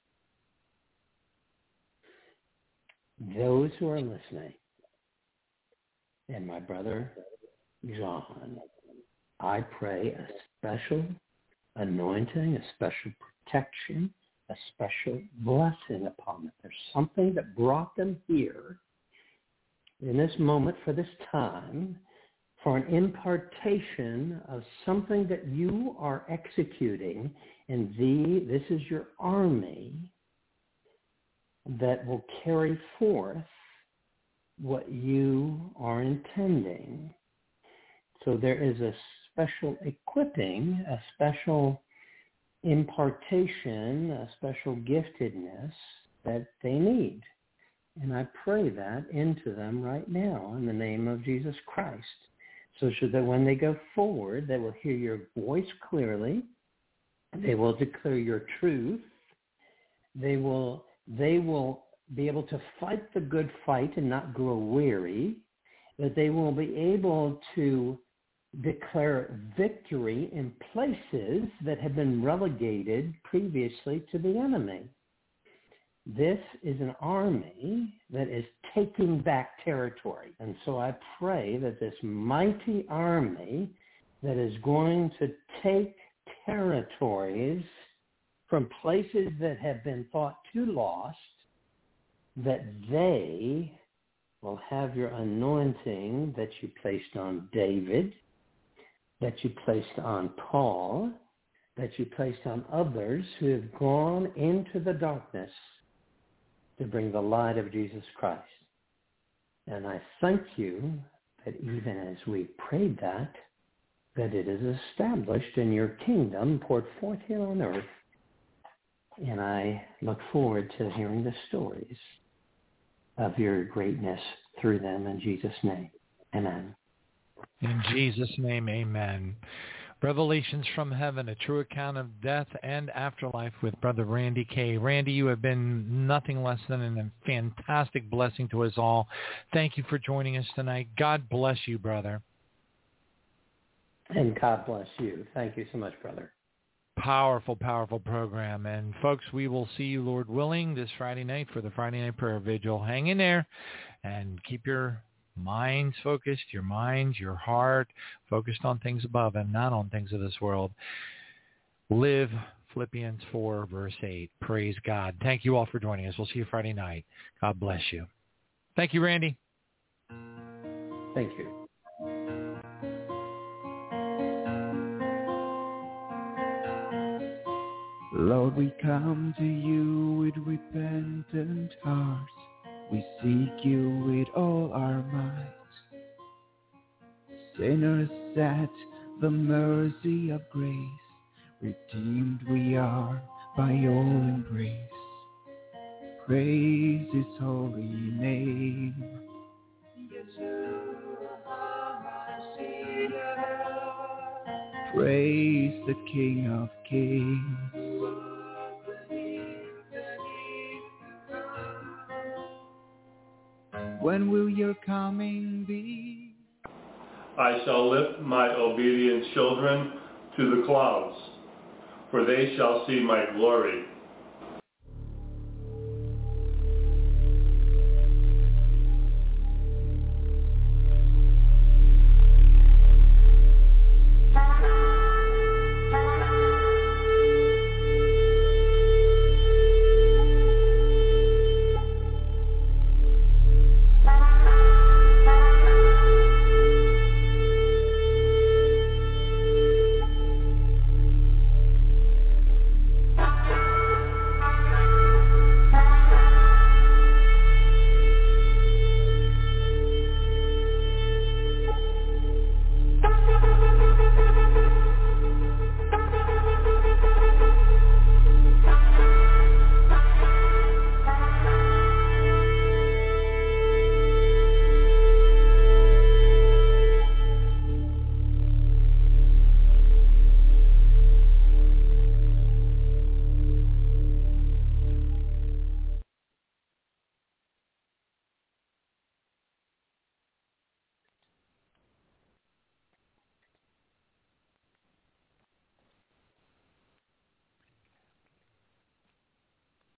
Those who are listening, and my brother John, I pray a special anointing, a special protection, a special blessing upon them. There's something that brought them here in this moment, for this time, for an impartation of something that you are executing, and the, this is your army that will carry forth what you are intending. So there is a special equipping, a special impartation, a special giftedness that they need. And I pray that into them right now in the name of Jesus Christ, so that when they go forward, they will hear your voice clearly. They will declare your truth. They will, they will be able to fight the good fight and not grow weary. That they will be able to declare victory in places that have been relegated previously to the enemy. This is an army that is taking back territory. And so I pray that this mighty army that is going to take territories from places that have been thought too lost, that they will have your anointing that you placed on David, that you placed on Paul, that you placed on others who have gone into the darkness to bring the light of Jesus Christ. And I thank you that even as we prayed that, that it is established and your kingdom poured forth here on earth. And I look forward to hearing the stories of your greatness through them in Jesus' name. Amen. In Jesus' name, amen. Revelations from Heaven, a true account of death and afterlife with Brother Randy Kay. Randy, you have been nothing less than a fantastic blessing to us all. Thank you for joining us tonight. God bless you, brother. And God bless you. Thank you so much, brother. Powerful, powerful program. And folks, we will see you, Lord willing, this Friday night for the Friday Night Prayer Vigil. Hang in there and keep your minds focused, your minds, your heart focused on things above and not on things of this world. Live Philippians four, verse eight. Praise God. Thank you all for joining us. We'll see you Friday night. God bless you. Thank you, Randy. Thank you. Lord, we come to you with repentant hearts. We seek you with all our might. Sinners at the mercy of grace, redeemed we are by your embrace. Praise his holy name. Praise the King of Kings. When will your coming be? I shall lift my obedient children to the clouds, for they shall see my glory.